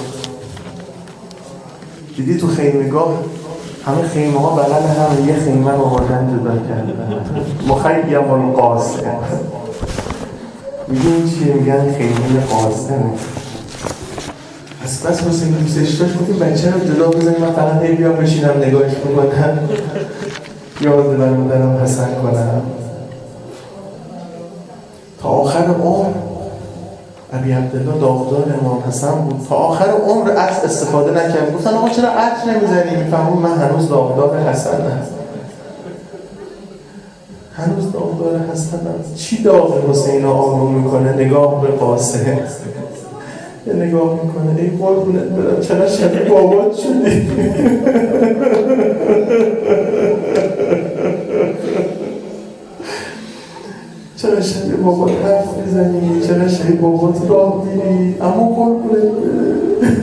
دیدی تو خیمگاه همه خیمه ها بغل هم یه خیمه رو آوردن جدا کردن، مخیم القاسم. میگن چیه؟ میگن خیمه قاسم. از بس حسین دوستش داشت گفتیم بچه رو جدا بزنیم من فقط هی بیام بشینم نگاهش میکنم یاد برمودنم حسن کنم. تا آخر عمر ابی عبدالله داغدار امام حسن بود. تا آخر عمر عطر استفاده نکرد. گفتن آقا چرا عطر نمیزنی؟ میفهمون من هنوز داغدار حسنم، هنوز داغدار حسنم. چی داغ حسین رو آروم میکنه؟ نگاه به قاسم یه نگاه میکنه، ای قربونت برم چرا شبیه بابات شدی؟ چرا شبیه بابات حرف میزنی؟ چرا شبیه بابات راه میری؟ اما قربونت برم.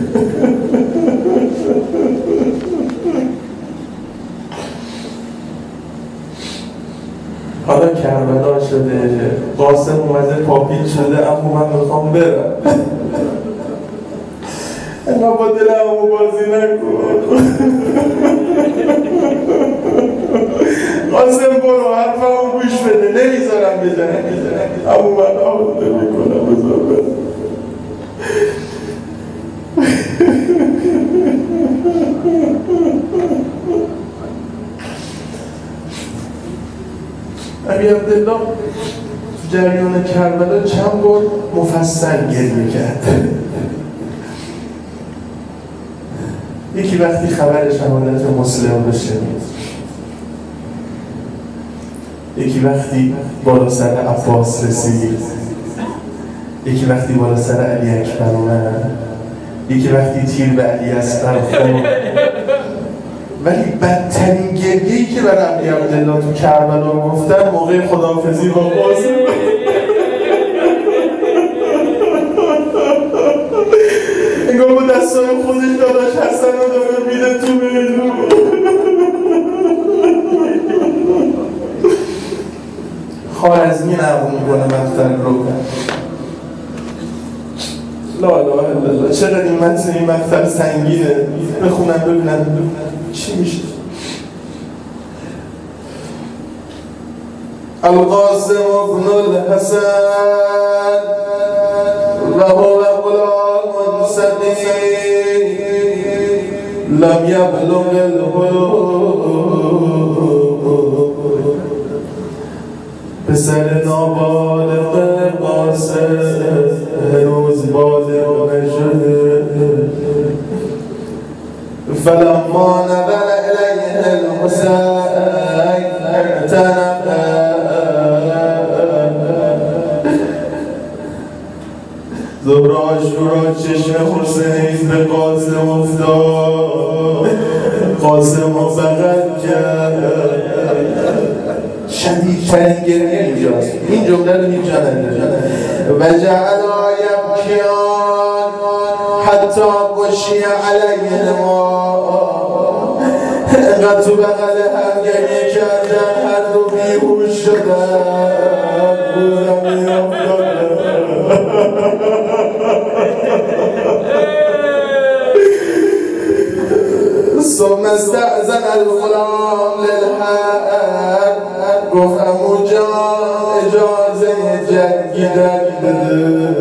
حالا کربلا شده، قاسم اومده پاپیل شده، اما من میخوام برم. اما با دلمو بازی نکن. قاسم برو حرفمو گوش بده، نمیذارم بزنم اما من آمده میکنم بذار برم. ابی عبدالله جریان کربلا چند بار مفصل گریه کرد. یکی وقتی خبر شهادت مسلم رو شنید، یکی وقتی بالا سر عباس رسید، یکی وقتی بالا سر علی اکبر اومد، یکی وقتی تیر به علی اصغر خورد. ولی بدترین گریه‌ای که برای ابی عبدالله تو کربلا گفتن موقع خداحافظی با قاسم. انگار با دستای خودش داداش حسن رو داره میده تو میدون. خوارزمی نقل میکنه مقتل رو کن. لا اله الا الله. چقدر این متن این مقتل سنگینه. بخونم ببینم چی میشه. القاسم ابن الحسن و هو غلام صغیر لم یبلغ البلوغ. پسر نابالغ قاسم هنوز بالغ نشده. فلما نظر الیه الحسین اعتنق. ظهر عاشورا چشم حسین به قاسم افتاد، قاسم رو بغل کرد. شدیدترین گریه اینجاست. این جمله رو اینجا نداره. و جعل یبکیان حتی بشی علیه ما. اینقدر تو بغل هم گریه کردن هر دو بیهوش شدن، رو زمین افتادن. ثم استأذن الغلام للحق. گفت عمو جان اجازه جنگیدن بده.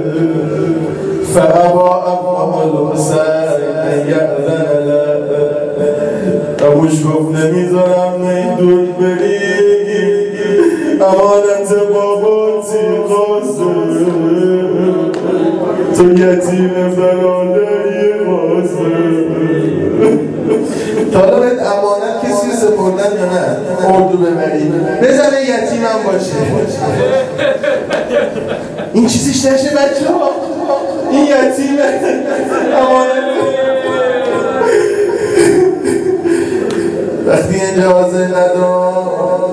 فابا ابوه الحسین ان یأذن له. ابوش گفت نمیذارم نه دور بری، امانت باباتی قاسم، تو یتیم برادری قاسم. تا حالا بهت امانت کسی رو سپردن یا نه؟ اردو ببری بزنه یتیمم باشه. این چیزیش نشه بچه ها، این یتیمه امانت. وقتی اجازه نداد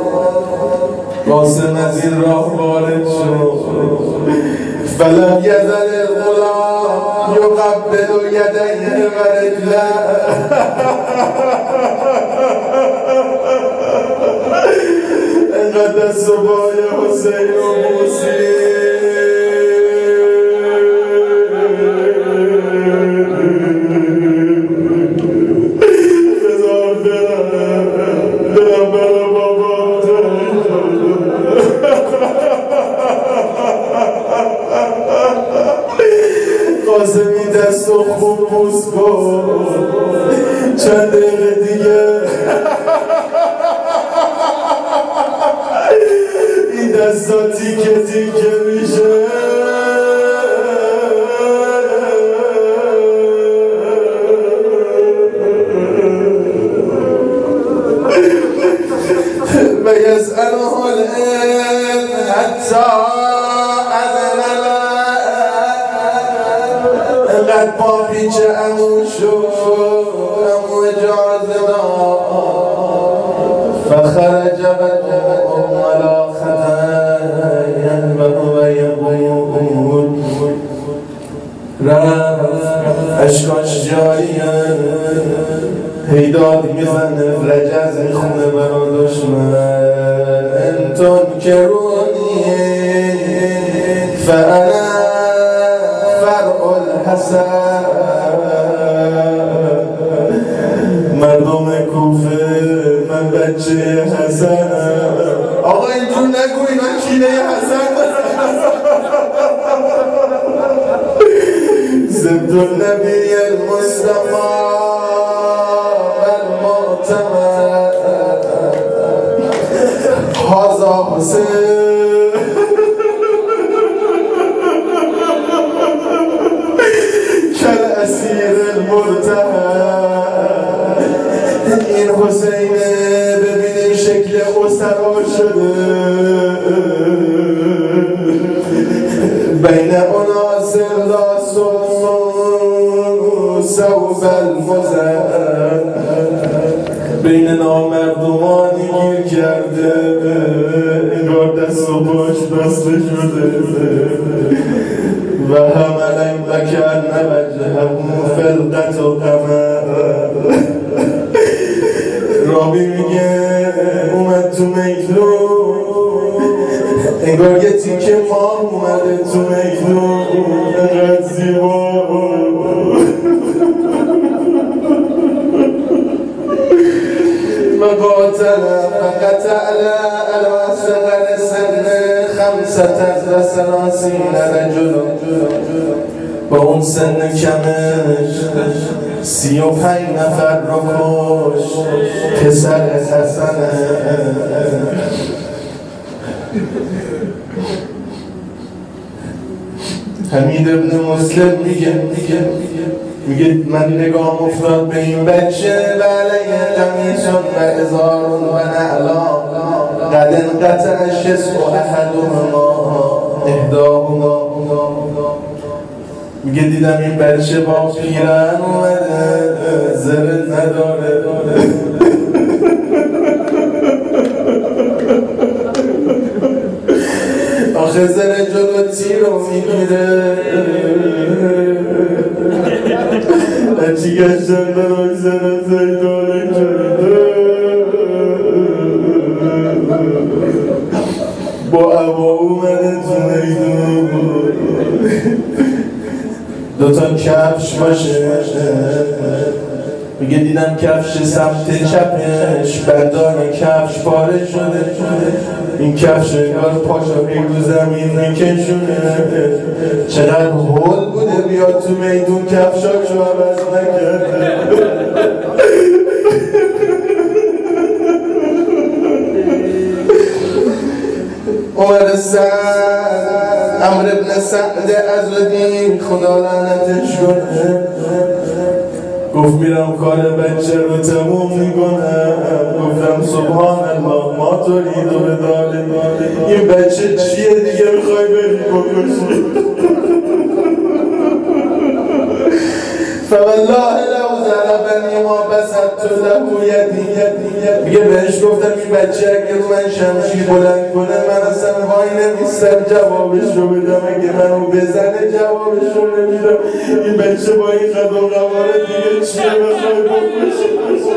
قاسم از این راه وارد شد. فلم یزل الغلام یقبل یدیه و رجله. انقدر دست و پای حسین و موسی بذار برم برم برم بابا. قاسمی دست و دستو خوب بوس کن چند دقیقه دیگه این دستا تیکه تیکه میشه و یسأله العلم حتی اذن انقدر پا پیچه امون شد امون جازنا فخرج بدهم على خطايا وهو يقول رفت اشکاش جاریه هیداد میزنه رجز میخونه برا دشمن انتون کرونی فانا فرع الحسن مردم کوفه من بچه حسن آقا اینجور نگوی من کینه حسن زبد النبی المصطفى والمعتمد هذا حسین كالأسير المرتهن این حسینه ببینی شکل اسرا شده بین اناس لاسون ثوب المزن بین نامردمانی گیر کرده انگار دست و پاش بسته شده و همه بکر نوجه فلقت و قمر رابی میگه اومد تو میلو انگار یه تیکه ماه اومده تو میلو انقدر زیبا مقاتل فقطع على صغر سن خمسة و ثلاثین رجل با اون سن کمش سی و پنج نفر رو کش پسر حسنه حمید ابن مسلم میگه میگه میگه من نگاه افتاد به این بچه و علیه قمیص و ازار و نعلا قد انقطع شسع احدهما احداهما میگه دیدم این بچه با پیرن اومده زره نداره آخه زره جلو تیر رو میگیره هرچی گشتن برای زره زیدانه کرده با عبا اومده تو میدون دوتا کفش باشه میگه دیدم کفش سمت چپش بندان کفش پاره شده این کفش انگار پاشو رو زمین میکشونه چقدر هول بوده بیاد تو میدون کفشاشو عوض نکرده عمر سعد عمر ابن سعد عزدی خدا لعنتش کنه گفت میرم کار بچه رو تموم میکنم گفتم سبحان الله ما ترید و بداله این بچه چیه دیگه میخوای بری بکشی فوالله لو ضربنی ما بسطت له یدی میگه بهش گفتم این بچه اگه رو من شمشیر بلند کنه من اصلا وای نمیستم جوابش رو بدم اگه منو بزنه جوابش رو نمیدم این بچه با این قد و قواره دیگه چیه بخوای بکشی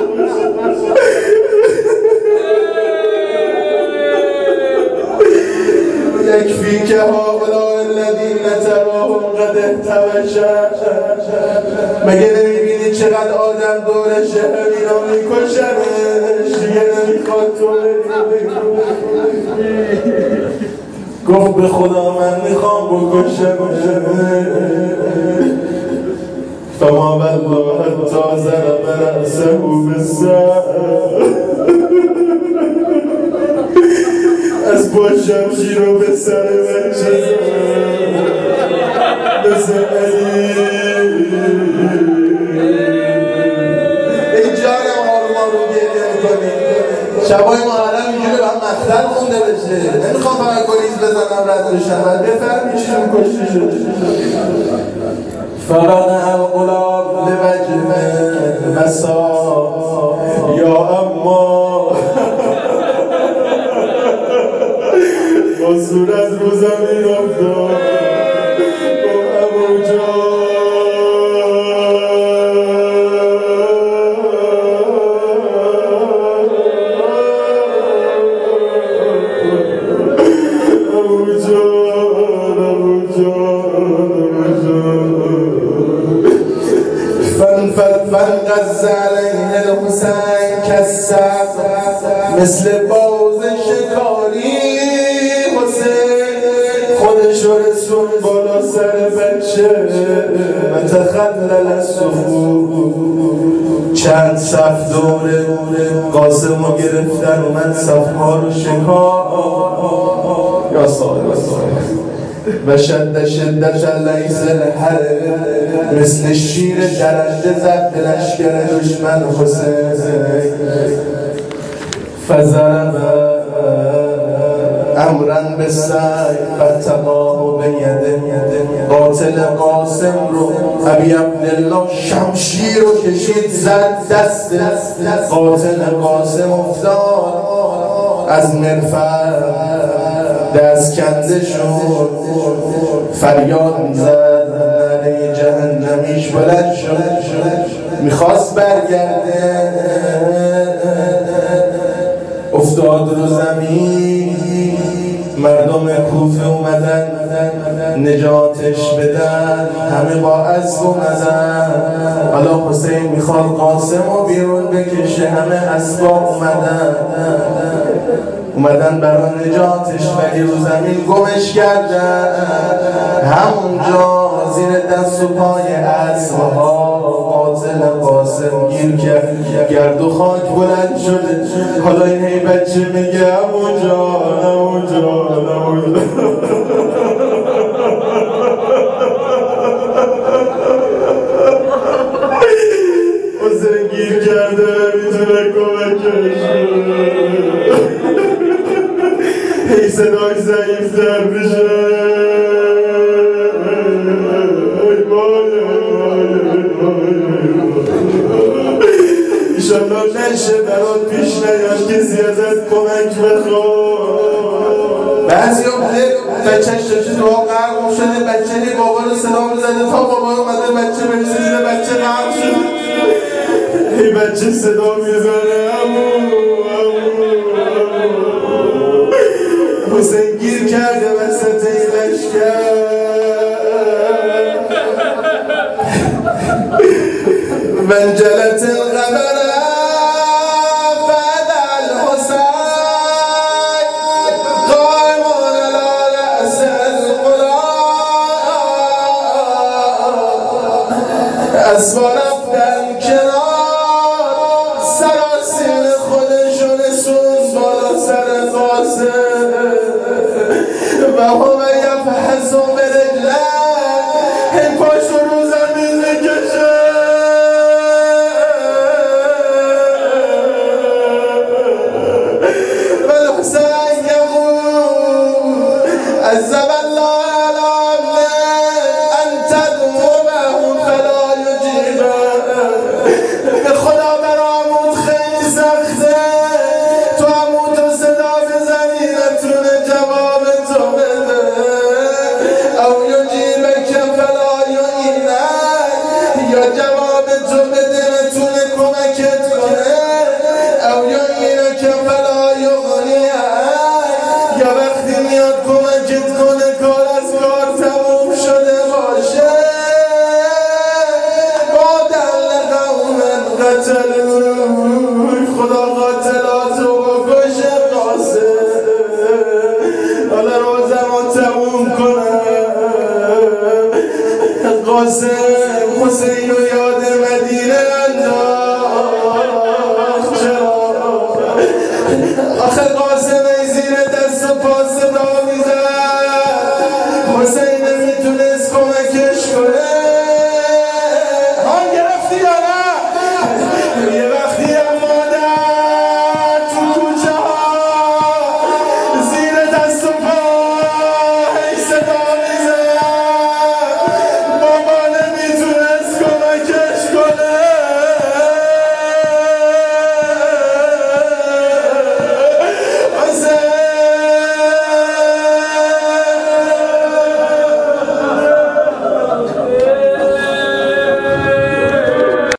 یکفی که هؤلاء الذین تراهم قد احتوشوا مگه نمیبینی چقدر آدم دورشه همینا میکشنش دیگه نمیخواد تو گفت به خدا من میخوام بکشم رأسه بالساعة از با شمشیر رو به سر بچه مثل علی این جانم آروم آروم گریه میکنی شبای محرم اینجوری به هم مختل خونده بشه نمیخوام فقط گریز بزنم رد بشم باید بفرمی چی رو کشتی شد فقط القلاب لوجه مسا یا اما با صورت رو زمین افتاد با ابو جان ابو جان ابو جان فن فن فن غز علیه الحسین کسب مثل باز شکاری خودش رو رسون بالا سر بچه متخلل الصفوف چند صف دوره قاسم رو گرفتن اومد صفها رو شکار یا صاحب و شد شدش لیس الحره مثل شیر درنده زد به لشکر دشمن حسین فضرب امرن به سعی فتقاه به یده قاتل قاسم رو ابی عبدالله شمشیر رو کشید زد دست قاتل قاسم افتاد از مرفع دست کنده شد فریاد میزد نعره جهنمیش بلند شد میخواست برگرده افتاد رو زمین مردم کوفه اومدن نجاتش بدن همه با اسب اومدن حالا حسین میخواد قاسم رو بیرون بکشه همه اسبا اومدن اومدن برای نجاتش ولی رو زمین گمش کردن همونجا زیر دست و پای اسبها قاتل قاسم گیر کرد گرد و خاک بلند شده حالا این هی بچه میگه همونجا همونجا همونجا حسین گیر کرده میتونه کمکش هی صدای ضعیف در میشه ایشالله نشه برات پیش نیاد کسی ازت کمک بخواد بعضی ها بوده بچهش داشته تو آب غرق شده بچه هی بابا رو صدا میزده تا بابا اومده بچه برسه دیده بچه غرق شد هی بچه صدا میزنه امو حسین گیر کرده وسط این لشکر منجلت القبر بعد الحسین قائمون على رأس الغلام اسبا رفتن کنار سراسیر خودشون رسون بالا سر قاسم